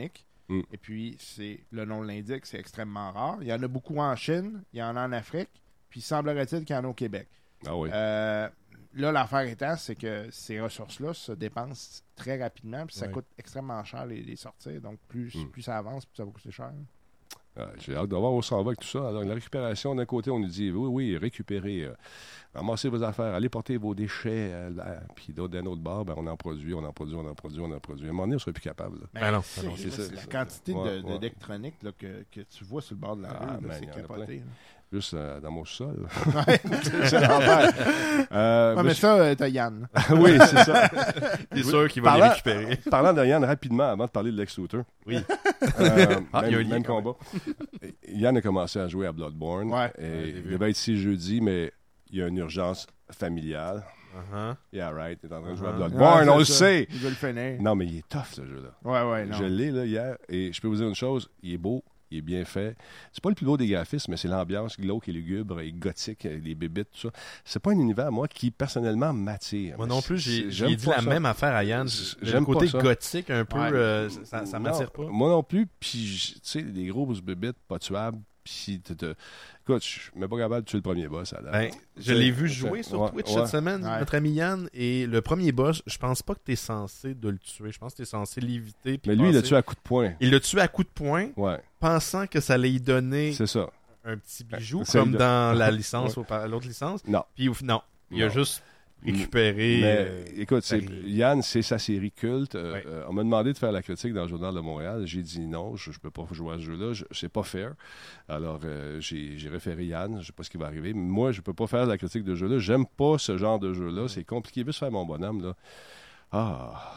Mm. Et puis, c'est le nom l'indique, c'est extrêmement rare. Il y en a beaucoup en Chine, il y en a en Afrique, puis semblerait-il qu'il y en a au Québec. Ah oui. Euh, là, l'affaire étant, c'est que ces ressources-là se dépensent très rapidement, puis ça Ouais. coûte extrêmement cher les, les sortir. Donc, plus, Mm. plus ça avance, plus ça va coûter cher. Ah, j'ai hâte de voir où ça va avec tout ça. Alors, la récupération, d'un côté, on nous dit oui, oui, récupérez, euh, ramassez vos affaires, allez porter vos déchets. Euh, là. Puis d'autre, d'un autre bord, ben, on en produit, on en produit, on en produit, on en produit. À un moment donné, on ne sera plus capable. Là. Ben non, c'est, ben non, c'est là, ça, c'est la c'est- quantité ouais, de, ouais. d'électronique là, que, que tu vois sur le bord de la Ah, rue, là, man, c'est il y en a capoté. plein. là. Juste euh, dans mon sol. Ouais. c'est l'enfer. Euh, Ouais, mais monsieur- ça, euh, t'as Yann. oui, c'est ça. T'es sûr qu'il va Parlant- les récupérer. Parlant de Yann, rapidement, avant de parler de Lex Luthor. Oui. Euh, Ah, même, il y a un lien, même quand combat. Yann a commencé à jouer à Bloodborne. Ouais. Et Ouais, j'ai il vu. devait être ici jeudi, mais il y a une urgence familiale. Uh-huh. Yeah, right. Il est en train de jouer à Uh-huh. Bloodborne, Ouais, on le c'est ça. sait. Il veut le finir. Non, mais il est tough, ce jeu-là. Ouais, ouais, non. Je l'ai, là, hier. Et je peux vous dire une chose, il est beau. Il est bien fait. C'est pas le plus beau des graphismes, mais c'est l'ambiance glauque et lugubre et gothique, avec les bébites, tout ça. C'est pas un univers, moi, qui personnellement m'attire. Moi non plus, j'ai, C'est- j'ai j'aime dit pas la ça. même affaire à Yann. Le J'aime côté pas ça. gothique, un peu, Ouais. euh, ça, ça Non, m'attire pas. Moi non plus, puis tu sais, des grosses bébites pas tuables, puis t'as- t'as- écoute, je suis même pas capable de tuer le premier boss à date. Ben, je l'ai vu jouer sur Ouais, Twitch ouais. cette semaine, Ouais. notre ami Yann, et le premier boss, je pense pas que t'es censé de le tuer. Je pense que t'es censé l'éviter. puis Mais lui, il l'a passer. tué à coups de poing. Il l'a tué à coups de poing, Ouais, pensant que ça allait y donner c'est ça. un petit bijou, C'est comme le- dans la licence, au- l'autre licence. Non. Puis au- non, il a Non. juste récupéré. Mais euh, écoute, c'est, Paris. Yann, c'est sa série culte. Euh, Ouais. euh, on m'a demandé de faire la critique dans le Journal de Montréal. J'ai dit non, je ne peux pas jouer à ce jeu-là. Je, c'est pas fair. Alors, euh, j'ai, j'ai référé Yann. Je ne sais pas ce qui va arriver. Mais moi, je ne peux pas faire la critique de ce jeu-là. J'aime pas ce genre de jeu-là. C'est compliqué. Juste faire mon bonhomme, là. Ah...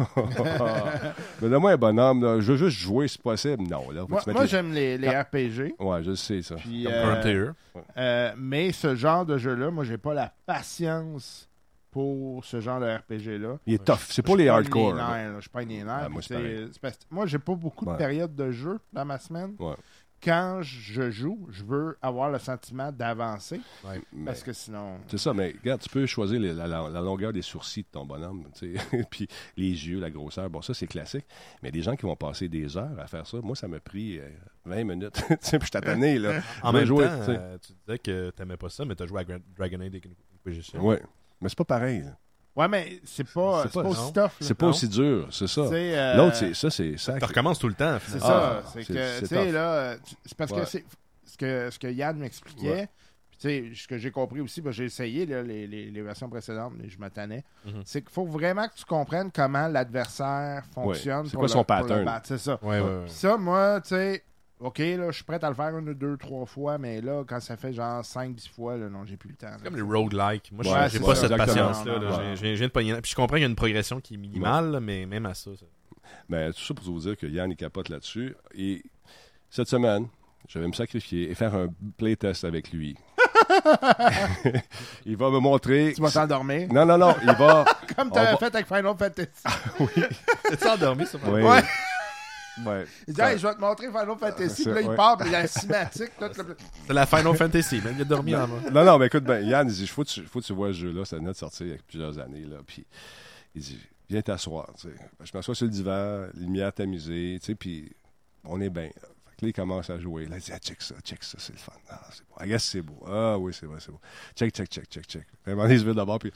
Mais donne-moi un bonhomme, là. Je veux juste jouer si possible. Non, là. Faut Moi, que tu mettes moi les- j'aime les, les R P G. Ouais, je sais ça. Puis, comme euh, Frontier. euh, mais ce genre de jeu-là, moi, j'ai pas la patience pour ce genre de R P G-là. Il est tough. C'est pour les Je pogne hardcore. les là. nerfs, là. Je pogne les nerfs. Ah, moi, puis c'est c'est- pareil. c'est parce que moi, j'ai pas beaucoup Ouais. de périodes de jeu dans ma semaine. Ouais. Quand je joue, je veux avoir le sentiment d'avancer. Mais- Parce que sinon. C'est ça, mais regarde, tu peux choisir les- la, la- la longueur des sourcils de ton bonhomme, tu sais, puis les yeux, la grosseur. Bon, ça, c'est classique. Mais il y a des gens qui vont passer des heures à faire ça. Moi, ça m'a pris euh, vingt minutes. Tu sais, puis je t'attendais, là. En Je vais même jouer, temps, tu sais. euh, tu disais que t'aimais pas ça, mais t'as joué à Gra- Dragon Age Inquisition. Ouais. Mais c'est pas pareil. là. Ouais, mais c'est pas, C'est c'est pas- pas aussi non. tough. là. C'est pas Non. aussi dur, c'est ça. Tu sais, euh, L'autre, c'est ça, c'est ça. Tu recommences tout le temps, C'est finalement. ça. Ah, c'est c'est- que, c'est tu sais, tough. là, tu- c'est parce Ouais. que c'est ce que, ce que Yann m'expliquait. Ouais. Puis, tu sais, ce que j'ai compris aussi, ben, j'ai essayé là, les, les, les versions précédentes, mais je me tannais. Mhm. C'est qu'il faut vraiment que tu comprennes comment l'adversaire fonctionne. Ouais. C'est pour quoi le- son pour le pattern? battre. C'est ça. Ouais, ouais, ouais. Puis ça, moi, tu sais, OK, là, je suis prêt à le faire une, deux, trois fois, mais là, quand ça fait genre cinq, dix fois, là, non, j'ai plus le temps. C'est comme les roguelikes. Moi, j'ai- Ouais, j'ai c'est pas ça, cette exactement. patience-là. là. Ouais. J'ai- J'ai j'ai viens de pogner. Puis je comprends qu'il y a une progression qui est minimale, là, mais même à ça. ça- Mais tout ça pour vous dire que Yann, il capote là-dessus. Et cette semaine, je vais me sacrifier et faire un playtest avec lui. Il va me montrer... Tu vas t'endormir. Non, non, non, il va... Comme tu on avais va- fait avec Final Fantasy. T'es-tu endormi, ça? Oui. Ouais. Ouais. Il dit, hey, je vais te montrer Final Fantasy. Ça, Puis là, il ouais. part, puis il y a la cinématique. Tout, le- C'est la Final Fantasy, mais il a dormi en moi. Non, non, mais écoute, ben, Yann, il dit, faut que tu, faut que tu vois ce jeu-là, ça venait de sortir il y a plusieurs années, là, puis il dit, viens t'asseoir, tu sais. Je m'assois sur le divan, les lumières tamisées, tu sais, puis on est bien, là. Fait que là, il commence à jouer, là, il dit, ah, check ça, check ça, c'est le fun, ah, c'est beau, I guess c'est beau, ah, oui, c'est vrai, c'est beau, check, check, check, check, check. À un moment donné, il se vide d'abord, puis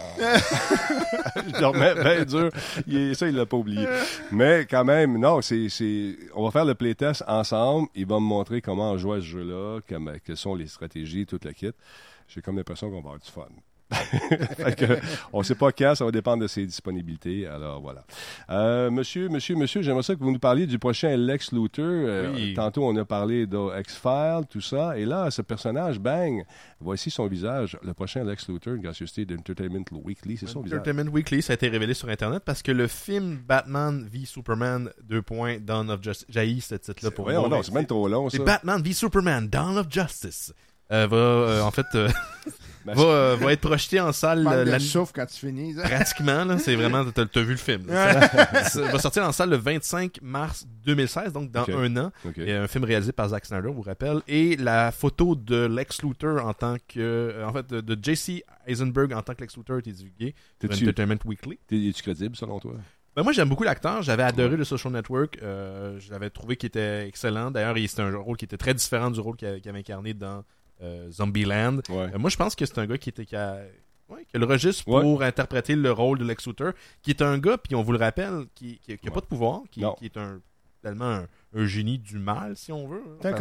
je dormais bien dur, il est- ça, il l'a pas oublié. Mais quand même, non, c'est, c'est, on va faire le playtest ensemble, il va me montrer comment on joue à ce jeu-là, comme, quelles sont les stratégies, toute la kit. J'ai comme l'impression qu'on va avoir du fun. Fait que, on ne sait pas quand, ça va dépendre de ses disponibilités. Alors voilà. Euh, monsieur, monsieur, monsieur, j'aimerais ça que vous nous parliez du prochain Lex Luthor. Euh, Oui. Tantôt, on a parlé de X-Files, tout ça. Et là, ce personnage, bang, voici son visage. Le prochain Lex Luthor, gracieuseté d'Entertainment Weekly, c'est son visage. Entertainment Weekly, ça a été révélé sur Internet parce que le film Batman v Superman, deux points, Dawn of Justice, j'haïs ce titre-là pour Voyons, moi. non, mais c'est même trop long, ça. C'est Batman v Superman, Dawn of Justice. Euh, va, euh, en fait, euh, Ben, va, euh, va être projeté en salle Manque euh, de la- souffle quand tu finis. pratiquement. Là, c'est vraiment, t'as, t'as vu le film. là. Ça, ça va sortir en salle le vingt-cinq mars deux mille seize, donc dans Ok. un an. OK. Il y a un film réalisé par Zack Snyder, je vous rappelle. Et la photo de Lex Luthor en tant que... euh, en fait, de, de J C Eisenberg en tant que Lex Luthor a été divulguée sur T'es-tu- Entertainment Weekly. T'es- Es-tu crédible, selon toi? Ben moi, j'aime beaucoup l'acteur. J'avais adoré ouais. le Social Network. Euh, je l'avais trouvé qu'il était excellent. D'ailleurs, c'était un rôle qui était très différent du rôle qu'il avait incarné dans euh, Zombieland. Ouais. Euh, moi, je pense que c'est un gars qui était qui a, ouais, qui a le registre pour ouais. interpréter le rôle de Lex Luthor, qui est un gars, puis on vous le rappelle, qui n'a ouais. pas de pouvoir, qui, qui est un tellement un, un génie du mal, si on veut.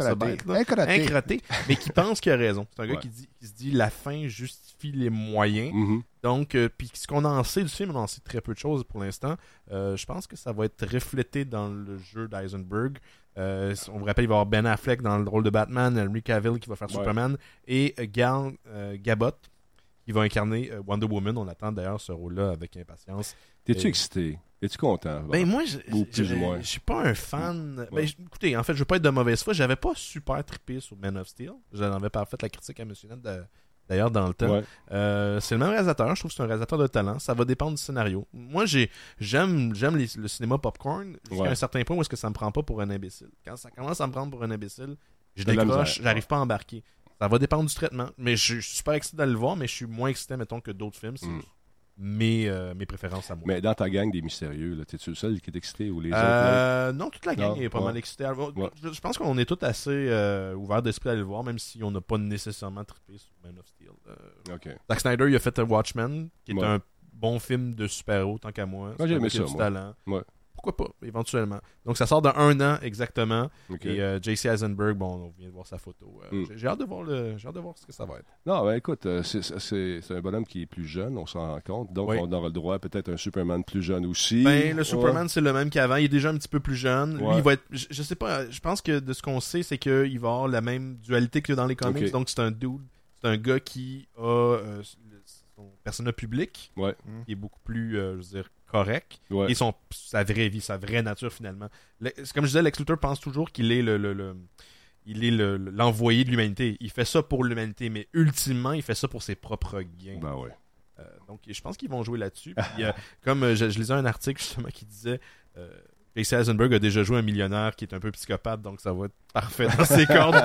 Incroté, mais qui pense qu'il a raison. C'est un gars ouais. qui, dit, qui se dit la fin justifie les moyens. Mm-hmm. Donc, euh, puis ce qu'on en sait du film, on en sait très peu de choses pour l'instant. Euh, je pense que ça va être reflété dans le jeu d'Eisenberg. Euh, on vous rappelle, il va y avoir Ben Affleck dans le rôle de Batman, Henry Cavill qui va faire ouais. Superman, et Gal euh, Gadot qui va incarner euh, Wonder Woman. On attend d'ailleurs ce rôle-là avec impatience. T'es-tu et... excité? Es-tu content? Ben moi, je je suis pas un fan. Ouais. Ben, écoutez, en fait, je veux pas être de mauvaise foi. J'avais pas super trippé sur Man of Steel. J'en avais pas fait la critique à M. Net de, d'ailleurs dans le temps. Ouais. Euh, c'est le même réalisateur. Je trouve que c'est un réalisateur de talent. Ça va dépendre du scénario. Moi, j'ai j'aime j'aime les, le cinéma popcorn jusqu'à ouais. un certain point où est-ce que ça me prend pas pour un imbécile. Quand ça commence à me prendre pour un imbécile, je décroche, j'arrive pas à embarquer. Ça va dépendre du traitement. Mais je suis super excité d'aller le voir, mais je suis moins excité, mettons, que d'autres films. C'est mm. Mes, euh, mes préférences à moi. Mais dans ta gang des mystérieux, là, t'es-tu le seul qui est excité ou les euh, autres? Non, toute la gang non, est pas ouais. mal excitée. Ouais. Je, je pense qu'on est tous assez euh, ouverts d'esprit à aller le voir, même si on n'a pas nécessairement trippé sur Man of Steel. Euh, okay. Zack Snyder, il a fait Watchmen, qui est ouais. un bon film de super-héros, tant qu'à moi. Moi, j'ai aimé ça, du moi. talent. Ouais. Pourquoi pas, éventuellement. Donc, ça sort dans un an exactement. Okay. Et euh, J C Eisenberg, bon, on vient de voir sa photo. Euh, mm. j'ai, j'ai hâte de voir le, j'ai hâte de voir ce que ça va être. Non, ben écoute, euh, c'est, c'est, c'est un bonhomme qui est plus jeune, on s'en rend compte. Donc, oui. on aura le droit à peut-être un Superman plus jeune aussi. Ben, le Superman, ouais. c'est le même qu'avant. Il est déjà un petit peu plus jeune. Ouais. Lui, il va être. Je, je sais pas, je pense que de ce qu'on sait, c'est qu'il va avoir la même dualité que dans les comics. Okay. Donc, c'est un dude, c'est un gars qui a euh, son persona public, ouais. qui est beaucoup plus, euh, je veux dire, correct, ouais. et son, sa vraie vie, sa vraie nature finalement. Le, comme je disais, Lex Luthor pense toujours qu'il est le, le, le il est le, l'envoyé de l'humanité. Il fait ça pour l'humanité, mais ultimement, il fait ça pour ses propres gains. Ben ouais. Euh, donc, je pense qu'ils vont jouer là-dessus. Puis, euh, comme euh, je, je lisais un article justement qui disait euh, J C Eisenberg a déjà joué un millionnaire qui est un peu psychopathe, donc ça va être parfait dans ses cordes.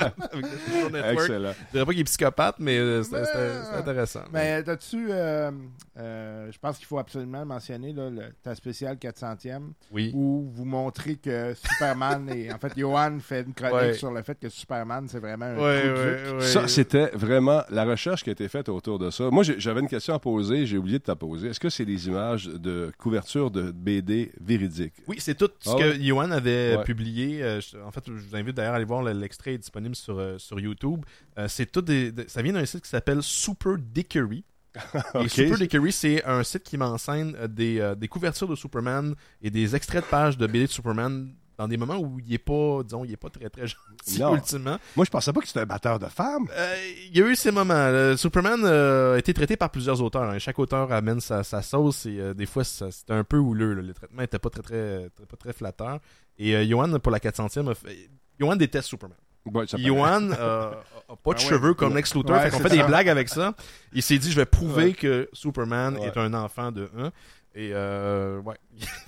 Excellent. Je dirais pas qu'il est psychopathe, mais euh, c'est, c'est, c'est intéressant. Mais t'as-tu, euh, euh, je pense qu'il faut absolument mentionner là, le, ta spéciale quatre centième, oui. où vous montrez que Superman est... En fait, Johan fait une chronique ouais. sur le fait que Superman, c'est vraiment un ouais, trou de ouais, ouais. Ça, c'était vraiment la recherche qui a été faite autour de ça. Moi, j'ai, j'avais une question à poser, j'ai oublié de te poser. Est-ce que c'est des images de couverture de B D véridiques? Oui, c'est tout ce ah, que ouais. Johan avait ouais. publié. Euh, je, en fait, je vous invite d'ailleurs à aller voir l'extrait est disponible sur, euh, sur YouTube. Euh, c'est tout des, de, ça vient d'un site qui s'appelle Super Dickery. okay. Et Super Dickery, c'est un site qui m'enseigne euh, des, euh, des couvertures de Superman et des extraits de pages de B D de Superman dans des moments où il est pas, disons, il est pas très très gentil non. ultimement. Moi, je pensais pas que c'était un batteur de femmes. Euh, il y a eu ces moments. Le Superman euh, a été traité par plusieurs auteurs. Hein. Chaque auteur amène sa, sa sauce et euh, des fois ça, c'était un peu houleux. Là. Le traitement était pas très très, très, pas très flatteur. Et euh, Johan, pour la quatre centième, a fait... Johan déteste Superman. Ouais, Johan euh, a pas de ah cheveux ouais, comme Lex Luthor, ouais, fait qu'on fait ça. des blagues avec ça. Il s'est dit, je vais prouver ouais. que Superman ouais. est un enfant de un. Et euh, ouais,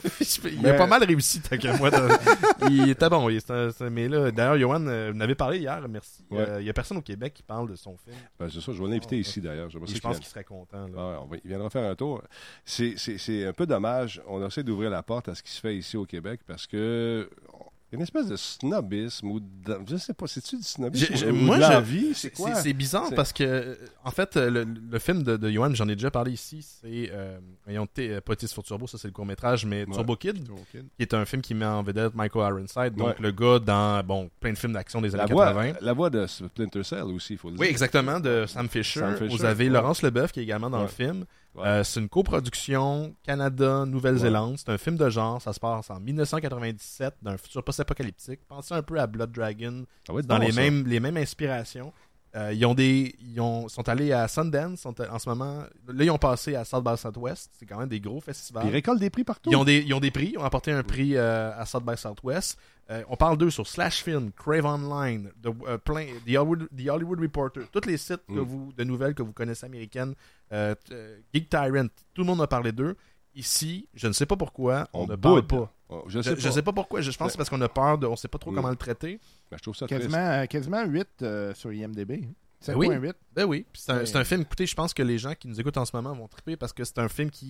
il mais... a pas mal réussi, tant que moi. Dans... il était bon, il était... mais là, d'ailleurs, Johan, euh, vous en avez parlé hier, merci. Il ouais. euh, y a personne au Québec qui parle de son film. Ben, c'est ça, je vais l'inviter oh, ici d'ailleurs. Je, je pense qu'il, qu'il serait content. Là. Ah, ouais, il viendra faire un tour. C'est, c'est, c'est un peu dommage, on essaie d'ouvrir la porte à ce qui se fait ici au Québec parce que... Il y a une espèce de snobisme ou de, je sais pas, c'est-tu du snobisme je, ou moi, de l'envie? C'est, c'est quoi? C'est, c'est bizarre c'est... parce que, en fait, le, le film de, de Johan, j'en ai déjà parlé ici, c'est, euh, voyons, t- pas Tis for Turbo, ça c'est le court-métrage, mais ouais. Turbo Kid, Turbo Kid, qui est un film qui met en vedette Michael Ironside, donc ouais. le gars dans, bon, plein de films d'action des années la voix, quatre-vingts. La voix de Splinter Cell aussi, il faut le dire. Oui, exactement, de Sam Fisher. Sam Fisher. Vous avez ouais. Laurence Leboeuf qui est également dans ouais. le film. Ouais. Euh, c'est une coproduction Canada-Nouvelle-Zélande. Ouais. C'est un film de genre. Ça se passe en dix-neuf cent quatre-vingt-dix-sept dans un futur post-apocalyptique. Pensez un peu à Blood Dragon. Dans bon, les, mêmes, les mêmes inspirations. Euh, ils ont des, ils ont, sont allés à Sundance sont, en ce moment. Là, ils ont passé à South by Southwest. C'est quand même des gros festivals. Ils récoltent des prix partout. Ils ont des, ils ont des prix. Ils ont apporté un prix euh, à South by Southwest. Euh, on parle d'eux sur Slash Film, Crave Online, the, uh, plein, the, Hollywood, the Hollywood Reporter, tous les sites mm. que vous, de nouvelles que vous connaissez américaines, euh, euh, Geek Tyrant, tout le monde a parlé d'eux. Ici, je ne sais pas pourquoi, on, on ne parle pas. Oh, je sais je, pas. Je sais pas pourquoi. Je, je pense que c'est parce qu'on a peur de, on ne sait pas trop mm. comment le traiter. Ben, je trouve ça quasiment, euh, quasiment huit euh, sur I M D B. sept virgule huit. Ben oui. Ben oui. C'est un, c'est un film. Écoutez, je pense que les gens qui nous écoutent en ce moment vont triper parce que c'est un film qui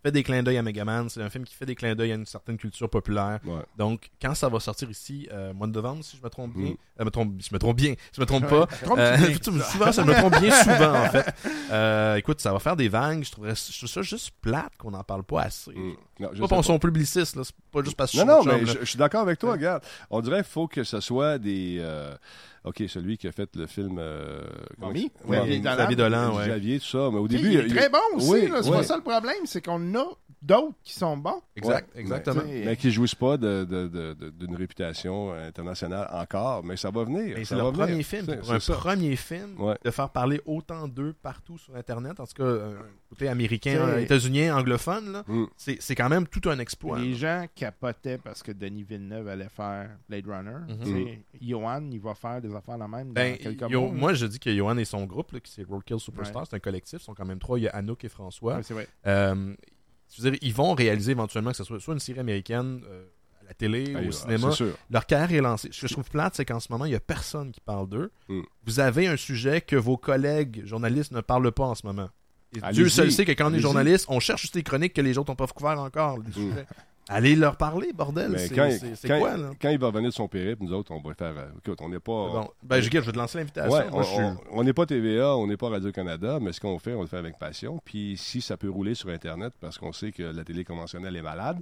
fait des clins d'œil à Megaman, c'est un film qui fait des clins d'œil à une certaine culture populaire. Ouais. Donc, quand ça va sortir ici, euh, mois de novembre, si je me trompe bien, Mm. euh, me trompe, je me trompe bien, je me trompe pas. Trompe-tu Euh, bien? souvent, ça me trompe bien souvent, en fait. Euh, écoute, ça va faire des vagues. Je trouverais je trouve ça juste plate qu'on n'en parle pas assez. Mm. Non, je Pas sais pour son publiciste, là. C'est pas juste parce que je Non, suis non, mon mais chum, je, là. je suis d'accord avec toi, regarde. On dirait qu'il faut que ce soit des... euh, OK, celui qui a fait le film... Euh, comment Mommy? il- Ouais, Mommy. Xavier Dolan. Xavier Dolan, ouais. Xavier, tout ça. Mais au Tu sais, début... il est très bon aussi, oui, là, c'est oui. pas ça le problème, c'est qu'on a d'autres qui sont bons. Exact, Ouais, exactement. ouais. Mais qui ne jouissent pas de, de, de, de- d'une réputation internationale encore, mais ça va venir. Mais ça c'est va leur venir. premier film. C'est- puis Pour c'est un ça. premier film, Ouais. de faire parler autant d'eux partout sur Internet, en tout cas, euh, côté américain, C'est- euh, états-unien, anglophone, là, Mm. c'est, c'est quand même tout un exploit. Les là. gens capotaient parce que Denis Villeneuve allait faire Blade Runner. Mhm. Tu sais, Johan, il va faire des affaires la même Ben, dans quelques Yo- mois. moi, je dis que Johan et son groupe, là, qui c'est Roadkill Superstar, Ouais. c'est un collectif, ils sont quand même trois. Il y a Anouk et François. Ouais, c'est vrai. Euh, je veux dire, ils vont réaliser éventuellement que ce soit soit une série américaine euh, à la télé Ah, ou au ouais, cinéma. c'est sûr. Leur carrière est lancée. Ce que je trouve plate, c'est qu'en ce moment, il n'y a personne qui parle d'eux. Mm. Vous avez un sujet que vos collègues journalistes ne parlent pas en ce moment. Et Allez-y. Dieu seul sait que quand on est Allez-y. journaliste, on cherche juste les chroniques que les autres n'ont pas couvert encore. les Mm. sujets. Allez leur parler, bordel. Mais C'est, quand, c'est- c'est quand- quoi, là? quand il va revenir de son périple, nous autres, on va faire... euh, écoute, on n'est pas... Bon, ben, je, je vais te lancer l'invitation. Ouais, Moi, on- je suis- on- on n'est pas T V A, on n'est pas Radio-Canada, mais ce qu'on fait, on le fait avec passion. Puis si ça peut rouler sur Internet, parce qu'on sait que la télé conventionnelle est malade,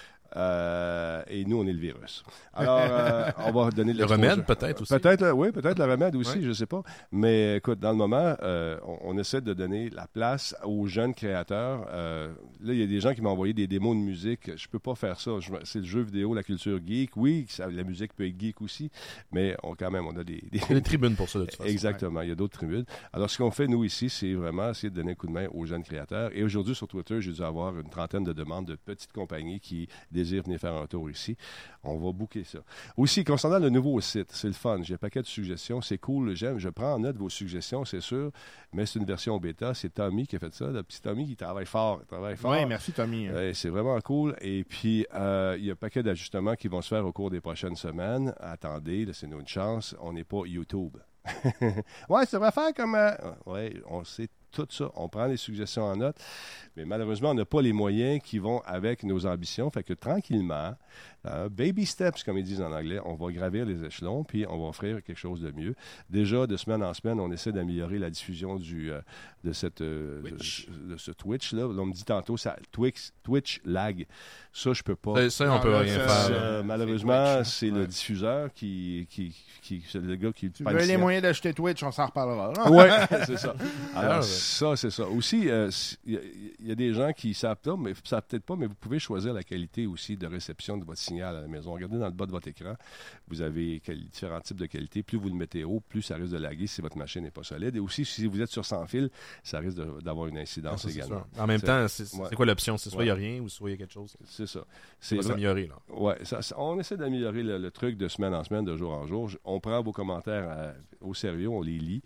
euh, et nous, on est le virus. Alors, euh, on va donner de Le l'exposure. remède, peut-être aussi. Peut-être, euh, oui, peut-être le remède aussi, Ouais. je sais pas. Mais écoute, dans le moment, euh, on, on essaie de donner la place aux jeunes créateurs. Euh, là, il y a des gens qui m'ont envoyé des démos de musique. Je peux pas faire ça. Je- c'est le jeu vidéo, la culture geek. Oui, ça- la musique peut être geek aussi, mais on, quand même, on a des... des- Il y a des tribunes pour ça, de toute façon. Exactement, il y a d'autres tribunes. Alors, ce qu'on fait, nous, ici, c'est vraiment essayer de donner un coup de main aux jeunes créateurs. Et aujourd'hui, sur Twitter, j'ai dû avoir une trentaine de demandes de petites compagnies qui désirent venir faire un tour ici. On va booker ça. Aussi, concernant le nouveau site, c'est le fun. J'ai un paquet de suggestions. C'est cool, j'aime. Je prends en note vos suggestions, c'est sûr, mais c'est une version bêta. C'est Tommy qui a fait ça. Le petit Tommy qui travaille fort. Il travaille fort. Oui, merci Tommy. Ouais, c'est vraiment cool. Et puis, euh, il y a un paquet d'ajustements qui vont se faire au cours des prochaines semaines. Attendez, laissez-nous une chance. On n'est pas YouTube. Ouais, ça va faire comme... Euh... Oui, on sait tout ça. On prend les suggestions en note. Mais malheureusement, on n'a pas les moyens qui vont avec nos ambitions. Fait que tranquillement, euh, baby steps, comme ils disent en anglais, on va gravir les échelons, puis on va offrir quelque chose de mieux. Déjà, de semaine en semaine, on essaie d'améliorer la diffusion du, euh, de, cette, euh, Twitch. de, de ce Twitch-là. Là, on me dit tantôt, ça, Twitch, Twitch lag. Ça, je peux pas. Ça, ça, on Non, peut là, rien ça, faire. Ça, là. euh, malheureusement, Twitch, c'est ouais. le diffuseur qui, qui, qui, c'est le gars qui Tu pas veux le les sien. moyens d'acheter Twitch, on s'en reparlera. là. Oui, c'est ça. Alors, Ah, ouais. ça, c'est ça. Aussi, euh, si- il y, a- il y a des gens qui savent pas, mais savent peut-être pas, mais vous pouvez choisir la qualité aussi de réception de votre signal à la maison. Regardez dans le bas de votre écran, vous avez quel- différents types de qualité. Plus vous le mettez haut, plus ça risque de laguer si votre machine n'est pas solide. Et aussi, si vous êtes sur sans fil, ça risque de- d'avoir une Ah, incidence ça, c'est également. sûr. En même C'est- temps, c'est, c'est ouais. quoi l'option? C'est soit il n'y a Ouais. rien ou soit il y a quelque chose. C'est ça. Ça C'est va vrai- s'améliorer, là. Ouais, ça- ça- on essaie d'améliorer le, le truc de semaine en semaine, de jour en jour. Je- On prend vos commentaires euh, au sérieux, on les lit.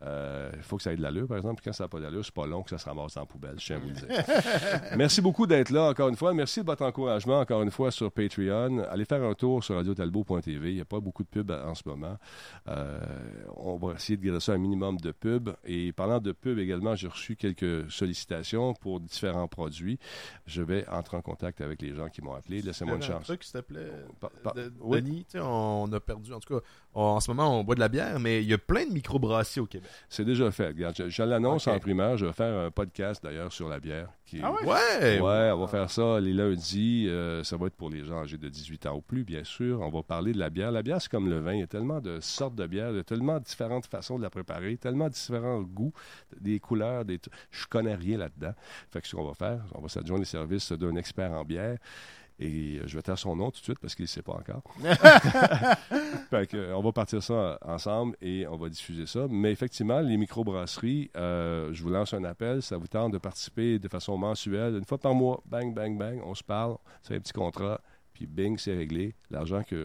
Il faut que ça ait de l'allure, par exemple. Puis quand ça n'a pas d'allure, c'est pas long que ça se ramasse en poubelle, je tiens à vous le dire. Merci beaucoup d'être là, encore une fois. Merci de votre encouragement, encore une fois, sur Patreon. Allez faire un tour sur radio talbot point t v. Il n'y a pas beaucoup de pubs en ce moment. Euh, on va essayer de garder ça un minimum de pubs. Et parlant de pubs également, j'ai reçu quelques sollicitations pour différents produits. Je vais entrer en contact avec les gens qui m'ont appelé. Laissez-moi une Un chance. truc, s'il te plaît. Par- par- De- oui. Denis, tu sais, on a perdu. En tout cas, on- en ce moment, on boit de la bière, mais il y a plein de microbrasseries au Québec. C'est déjà fait. Regarde, je, je l'annonce Ok. en primaire. Je vais faire un podcast d'ailleurs sur la bière. Qui... Ah ouais? Ouais! Ouais, on va faire ça les lundis. Euh, ça va être pour les gens âgés de dix-huit ans ou plus, bien sûr. On va parler de la bière. La bière, c'est comme le vin. Il y a tellement de sortes de bières, il y a tellement de différentes façons de la préparer, tellement de différents goûts, des couleurs. Des... t- Je connais rien là-dedans. Fait que ce qu'on va faire, on va s'adjoindre les services d'un expert en bière. Et euh, je vais taire son nom tout de suite parce qu'il ne sait pas encore. Fait que, euh, on va partir ça ensemble et on va diffuser ça. Mais effectivement, les microbrasseries, euh, je vous lance un appel. Ça vous tente de participer de façon mensuelle, une fois par mois. Bang, bang, bang. On se parle. C'est un petit contrat. Puis bing, c'est réglé. L'argent que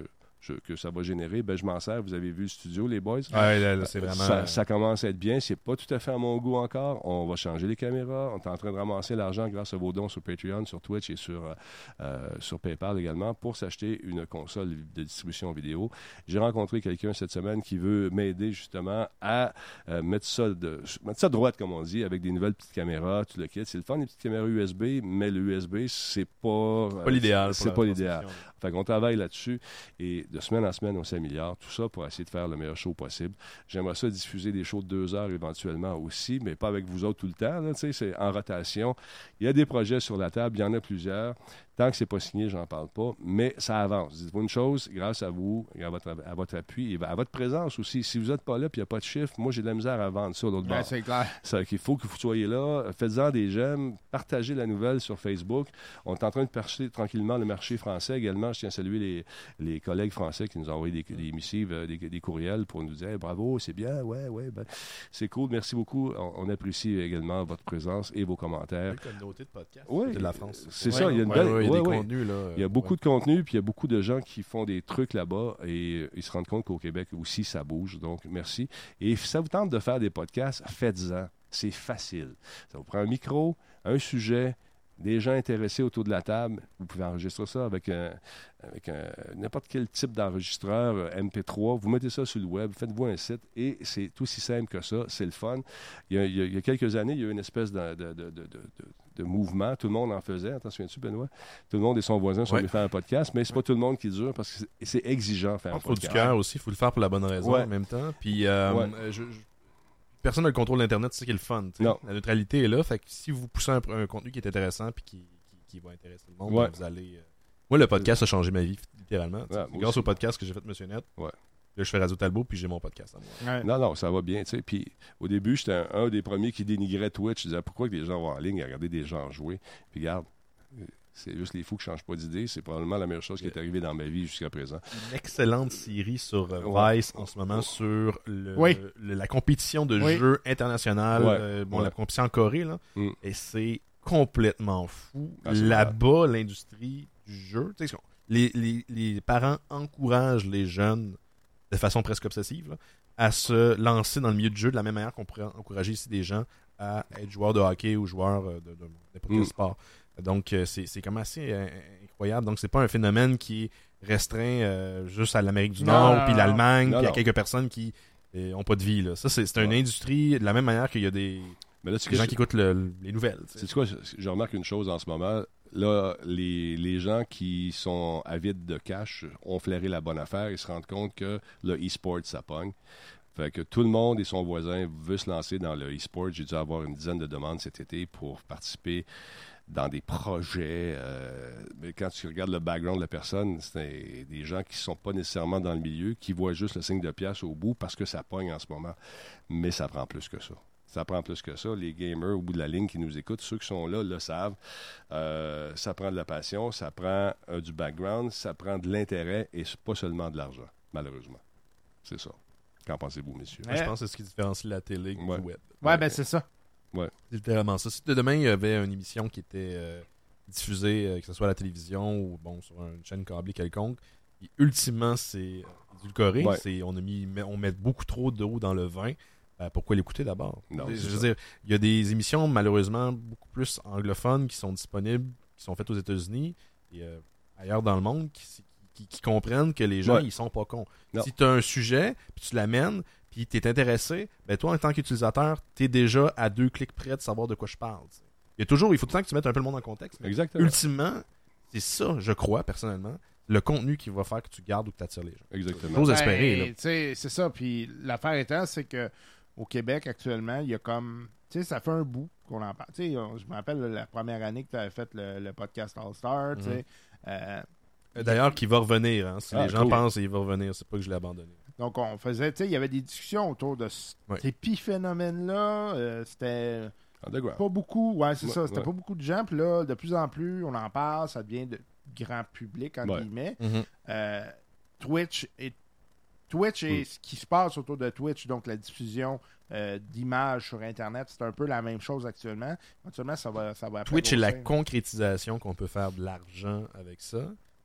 je- que ça va générer, ben, je m'en sers. Vous avez vu le studio, les boys. Ouais, là, là, c'est vraiment. Ça, ça commence à être bien. C'est pas tout à fait à mon goût encore. On va changer les caméras. On est en train de ramasser l'argent grâce à vos dons sur Patreon, sur Twitch et sur, euh, euh, sur PayPal également pour s'acheter une console de distribution vidéo. J'ai rencontré quelqu'un cette semaine qui veut m'aider justement à euh, mettre, ça de, mettre ça droite, comme on dit, avec des nouvelles petites caméras, tout le kit. C'est le fun, les petites caméras U S B, mais le U S B, c'est pas... euh, pas l'idéal. C'est pas l'idéal. Fait qu'on travaille là-dessus et de semaine en semaine, on s'améliore. Tout ça pour essayer de faire le meilleur show possible. J'aimerais ça diffuser des shows de deux heures éventuellement aussi, mais pas avec vous autres tout le temps. Là, c'est en rotation. Il y a des projets sur la table, il y en a plusieurs. Tant que c'est pas signé, j'en parle pas, mais ça avance. Dites-vous une chose, grâce à vous, à votre, à votre appui et à votre présence aussi. Si vous n'êtes pas là et il n'y a pas de chiffre, moi, j'ai de la misère à vendre ça l'autre Ouais, bord. c'est clair. Ça, qu'il faut que vous soyez là. Faites-en des j'aime. Partagez la nouvelle sur Facebook. On est en train de percer tranquillement le marché français également. Je tiens à saluer les, les collègues français qui nous ont envoyé des, des missives, des, des courriels pour nous dire hey, bravo, c'est bien, ouais, ouais. Ben, c'est cool. Merci beaucoup. On, on apprécie également votre présence et vos commentaires. Une communauté de podcasts. Oui, de la France. c'est Ouais, ça. Il y a une ouais, belle. ouais, il y a ouais, des ouais. contenus, là. Il y a beaucoup ouais. de contenu, puis il y a beaucoup de gens qui font des trucs là-bas et euh, ils se rendent compte qu'au Québec aussi, ça bouge. Donc, merci. Et si ça vous tente de faire des podcasts, faites-en. C'est facile. Ça vous prend un micro, un sujet, des gens intéressés autour de la table. Vous pouvez enregistrer ça avec, un, avec un, n'importe quel type d'enregistreur euh, M P trois. Vous mettez ça sur le web, faites-vous un site et c'est aussi simple que ça. C'est le fun. Il y a, il y a, il y a quelques années, il y a eu une espèce de, de, de, de, de, de mouvement. Tout le monde en faisait. T'en souviens-tu, Benoît? Tout le monde et son voisin sont Ouais. venus faire un podcast, mais c'est pas tout le monde qui dure parce que c'est, c'est exigeant faire un Il faut du podcast. cœur aussi, il faut le faire pour la bonne raison Ouais. en même temps. Puis, euh, Ouais. euh, je, je- personne n'a le contrôle d'Internet, c'est ça qui est le fun. t'sais. Non. La neutralité est là, fait que si vous poussez un, un contenu qui est intéressant puis qui, qui, qui va intéresser le monde, Ouais. ben, vous allez. euh, Moi, le podcast a changé ma vie, littéralement. t'sais. Ouais, C'est moi grâce aussi. au podcast que j'ai fait Monsieur Net. Ouais. Là, je fais Radio Talbot, puis j'ai mon podcast à moi. Ouais. Non, non, ça va bien, tu sais. Puis au début, j'étais un, un des premiers qui dénigrait Twitch. Je disais, pourquoi que les gens vont en ligne à regarder des gens jouer? Puis regarde, euh, c'est juste les fous qui ne changent pas d'idée. C'est probablement la meilleure chose qui est arrivée dans ma vie jusqu'à présent. Une excellente série sur euh, Ouais. Vice en ce moment sur le, Oui. le- la compétition de Oui. jeux internationale. Ouais. euh, bon, Ouais. la compétition en Corée, là. Mm. Et c'est complètement fou. Ah, c'est Là-bas, l'industrie du jeu, tu sais, les, les, les parents encouragent les jeunes de façon presque obsessive là, à se lancer dans le milieu du jeu de la même manière qu'on pourrait encourager ici des gens à être joueurs de hockey ou joueurs euh, de, de n'importe quel Mm. sport. Donc, euh, c'est, c'est comme assez euh, incroyable. Donc, c'est pas un phénomène qui est restreint euh, juste à l'Amérique du Non, Nord, non, puis non. l'Allemagne, Non, puis à non. quelques personnes qui n'ont pas de vie. Là. Ça, c'est, c'est une Ouais. industrie de la même manière qu'il y a des, Mais là, tu des gens qui écoutent le- les nouvelles. tu sais. C'est quoi? Je, je remarque une chose en ce moment. Là, les, les gens qui sont avides de cash ont flairé la bonne affaire. Ils se rendent compte que le e-sport, ça pogne. Fait que tout le monde et son voisin veut se lancer dans le e-sport. J'ai dû avoir une dizaine de demandes cet été pour participer dans des projets. euh, mais quand tu regardes le background de la personne, c'est des gens qui ne sont pas nécessairement dans le milieu, qui voient juste le signe de pièce au bout parce que ça pogne en ce moment. Mais ça prend plus que ça. Ça prend plus que ça. Les gamers au bout de la ligne qui nous écoutent, ceux qui sont là le savent. Euh, ça prend de la passion, ça prend euh, du background, ça prend de l'intérêt et c'est pas seulement de l'argent, malheureusement. C'est ça. Qu'en pensez-vous, messieurs? Moi, je pense que c'est ce qui différencie la télé Ouais. du web. Ouais, ben c'est ça. C'est littéralement ça. Si demain, il y avait une émission qui était euh, diffusée, euh, que ce soit à la télévision ou bon sur une chaîne câblée quelconque, et ultimement, c'est édulcoré. Ouais. C'est, on, a mis, on met beaucoup trop d'eau dans le vin. Ben, pourquoi l'écouter d'abord? Non, je c'est veux ça. dire, il y a des émissions, malheureusement, beaucoup plus anglophones qui sont disponibles, qui sont faites aux États-Unis et euh, ailleurs dans le monde, qui, qui, qui comprennent que les gens, Ouais. ils sont pas cons. Non. Si tu as un sujet, puis tu l'amènes, puis tu es intéressé, ben toi, en tant qu'utilisateur, tu es déjà à deux clics près de savoir de quoi je parle. t'sais. Il y a toujours, il faut tout le temps que tu mettes un peu le monde en contexte. Mais Exactement. ultimement, c'est ça, je crois, personnellement, le contenu qui va faire que tu gardes ou que tu attires les gens. Exactement. J'ose espérer, là. Ben, tu sais, c'est ça. Puis l'affaire étant, c'est que au Québec, actuellement, il y a comme. Tu sais, ça fait un bout qu'on en parle. Tu sais, on- je me rappelle la première année que tu avais fait le, le podcast All-Star. Tu sais. Mhm. Euh, Euh, D'ailleurs, qui va revenir. Hein, si Ah, les gens cool. pensent qu'il va revenir, c'est pas que je l'ai abandonné. donc, on faisait. Tu sais, il y avait des discussions autour de ce- Ouais. ces épiphénomènes-là. Euh, c'était Underground. pas beaucoup. Ouais, c'est Ouais, ça. C'était ouais. pas beaucoup de gens. Puis là, de plus en plus, on en parle. Ça devient de grand public, entre Ouais. guillemets. Mhm. Euh, Twitch et Twitch et Mm. ce qui se passe autour de Twitch, donc la diffusion euh, d'images sur Internet, c'est un peu la même chose actuellement. Actuellement, ça va, ça va après Twitch est la grossir. concrétisation qu'on peut faire de l'argent avec ça.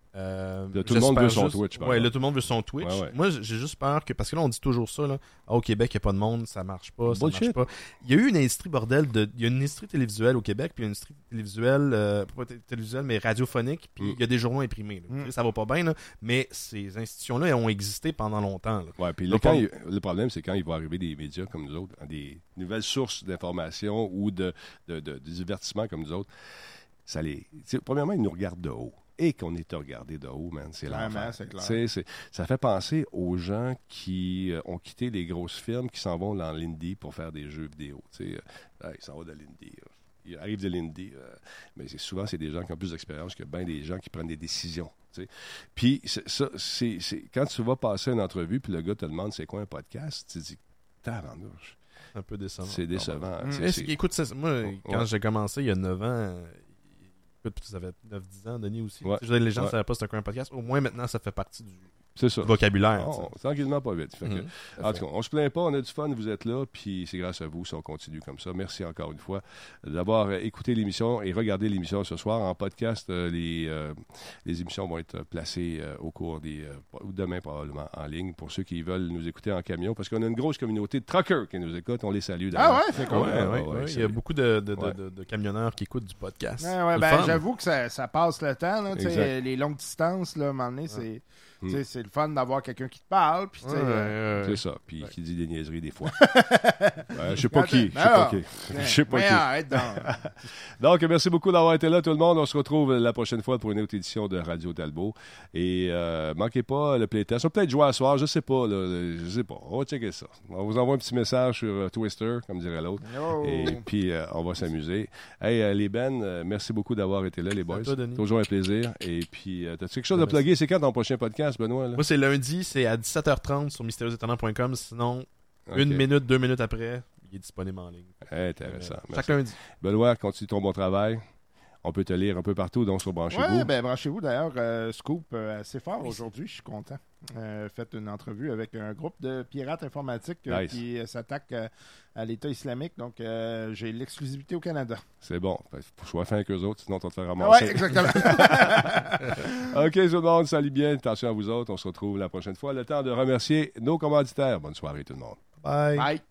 Euh, Là, tout le monde veut j'espère son juste- Twitch, par Ouais, exemple. là, tout le monde veut son Twitch. Ouais, ouais. Moi, j'ai juste peur que. Parce que là, on dit toujours ça, là. Ah, au Québec, il n'y a pas de monde, ça marche pas, ça Bullshit. marche pas. Il y a eu une industrie, bordel, de. Il y a une industrie télévisuelle au Québec, puis une industrie télévisuelle, euh, pas té- télévisuelle, mais radiophonique, puis il Mm. y a des journaux imprimés. là. Mm. Tu sais, ça va pas bien, là. Mais ces institutions-là, elles ont existé pendant longtemps, là. Ouais, puis là, Donc, quand on- il- le problème, c'est quand il va arriver des médias comme nous autres, des nouvelles sources d'informations ou de, de, de- de divertissement comme nous autres, ça les. tu sais, premièrement, ils nous regardent de haut. Et qu'on est regardé de haut, man, c'est Clairement, l'enfer. c'est clair. Tu sais, c'est- ça fait penser aux gens qui euh, ont quitté les grosses firmes, qui s'en vont dans l'indie pour faire des jeux vidéo. Tu sais, euh, ah, ils s'en vont de l'indie. là. Ils arrivent de l'indie. euh, mais c'est, souvent, c'est des gens qui ont plus d'expérience que bien des gens qui prennent des décisions. Tu sais. Puis, c'est- ça, c'est, c'est- quand tu vas passer une entrevue, puis le gars te demande c'est quoi un podcast, tu te dis, tabarnouche, Un peu décevant. c'est décevant. Mm. Tu sais, Mais c'est- c'est- écoute, ça, moi, quand Ouais. j'ai commencé il y a neuf ans, euh, écoute, puis tu avais neuf dix ans, Denis aussi. Ouais. Tu sais, les gens ne Ouais. savaient pas c'était quoi un podcast. Au moins, maintenant, ça fait partie du c'est ça. vocabulaire. tu sais. Oh, tranquillement, pas vite. Fait que, Mhm. En tout cas, on se plaint pas, on a du fun, vous êtes là, puis c'est grâce à vous si on continue comme ça. Merci encore une fois d'avoir euh, écouté l'émission et regardé l'émission ce soir. En podcast, euh, les, euh, les émissions vont être placées euh, au cours des... euh, ou demain probablement en ligne pour ceux qui veulent nous écouter en camion, parce qu'on a une grosse communauté de truckers qui nous écoutent. On les salue Ah d'ailleurs. ouais, c'est cool. Ouais, ouais, ouais, ouais, ouais, il y c'est- a beaucoup de, de, de- Ouais. de- de camionneurs qui écoutent du podcast. Ouais, ouais, C'est ben, le fun. j'avoue que ça, ça passe le temps. Là, tu sais, Exact. les longues distances, là, à un moment donné, c'est, Mm. tu sais, c'est le fun d'avoir quelqu'un qui te parle. Puis, tu sais, Ouais, euh, ouais, ouais. C'est ça, puis Ouais. qui dit des niaiseries des fois. Ouais, je sais pas qui, je sais Ben pas alors, qui. Je sais pas mais qui. arrête donc. Donc, merci beaucoup d'avoir été là, tout le monde. On se retrouve la prochaine fois pour une autre édition de Radio Talbot. Et euh, manquez pas le playtest. On va peut-être jouer à soir, je sais pas. Là, je sais pas. On va checker ça. On vous envoie un petit message sur euh, Twister, comme dirait l'autre. Oh. Et puis, euh, on va s'amuser. Hey, euh, les Ben, euh, merci beaucoup d'avoir été là, les boys. toi, Denis. Toujours un plaisir. Et puis, euh, t'as-tu quelque chose à plugger? C'est quand ton prochain podcast, Benoît? Là? Moi, c'est lundi, c'est à dix-sept heures trente sur mystérieux étonnant point com. Sinon, Ok. une minute, deux minutes après, il est disponible en ligne. Intéressant. Euh, Merci. chaque lundi. Benoît, continue ton bon travail. On peut te lire un peu partout, donc sur Branchez-vous. Ouais, ben branchez-vous d'ailleurs. euh, Scoop euh, assez fort aujourd'hui, je suis content. Euh, faites une entrevue avec un groupe de pirates informatiques euh, Nice. qui euh, s'attaquent euh, à l'État islamique. Donc, euh, j'ai l'exclusivité au Canada. C'est bon. Faut que je sois fin avec eux autres, sinon on va te faire Ouais, ramasser. exactement. OK, tout le monde, salut bien. Attention à vous autres. On se retrouve la prochaine fois. Le temps de remercier nos commanditaires. Bonne soirée, tout le monde. Bye. Bye.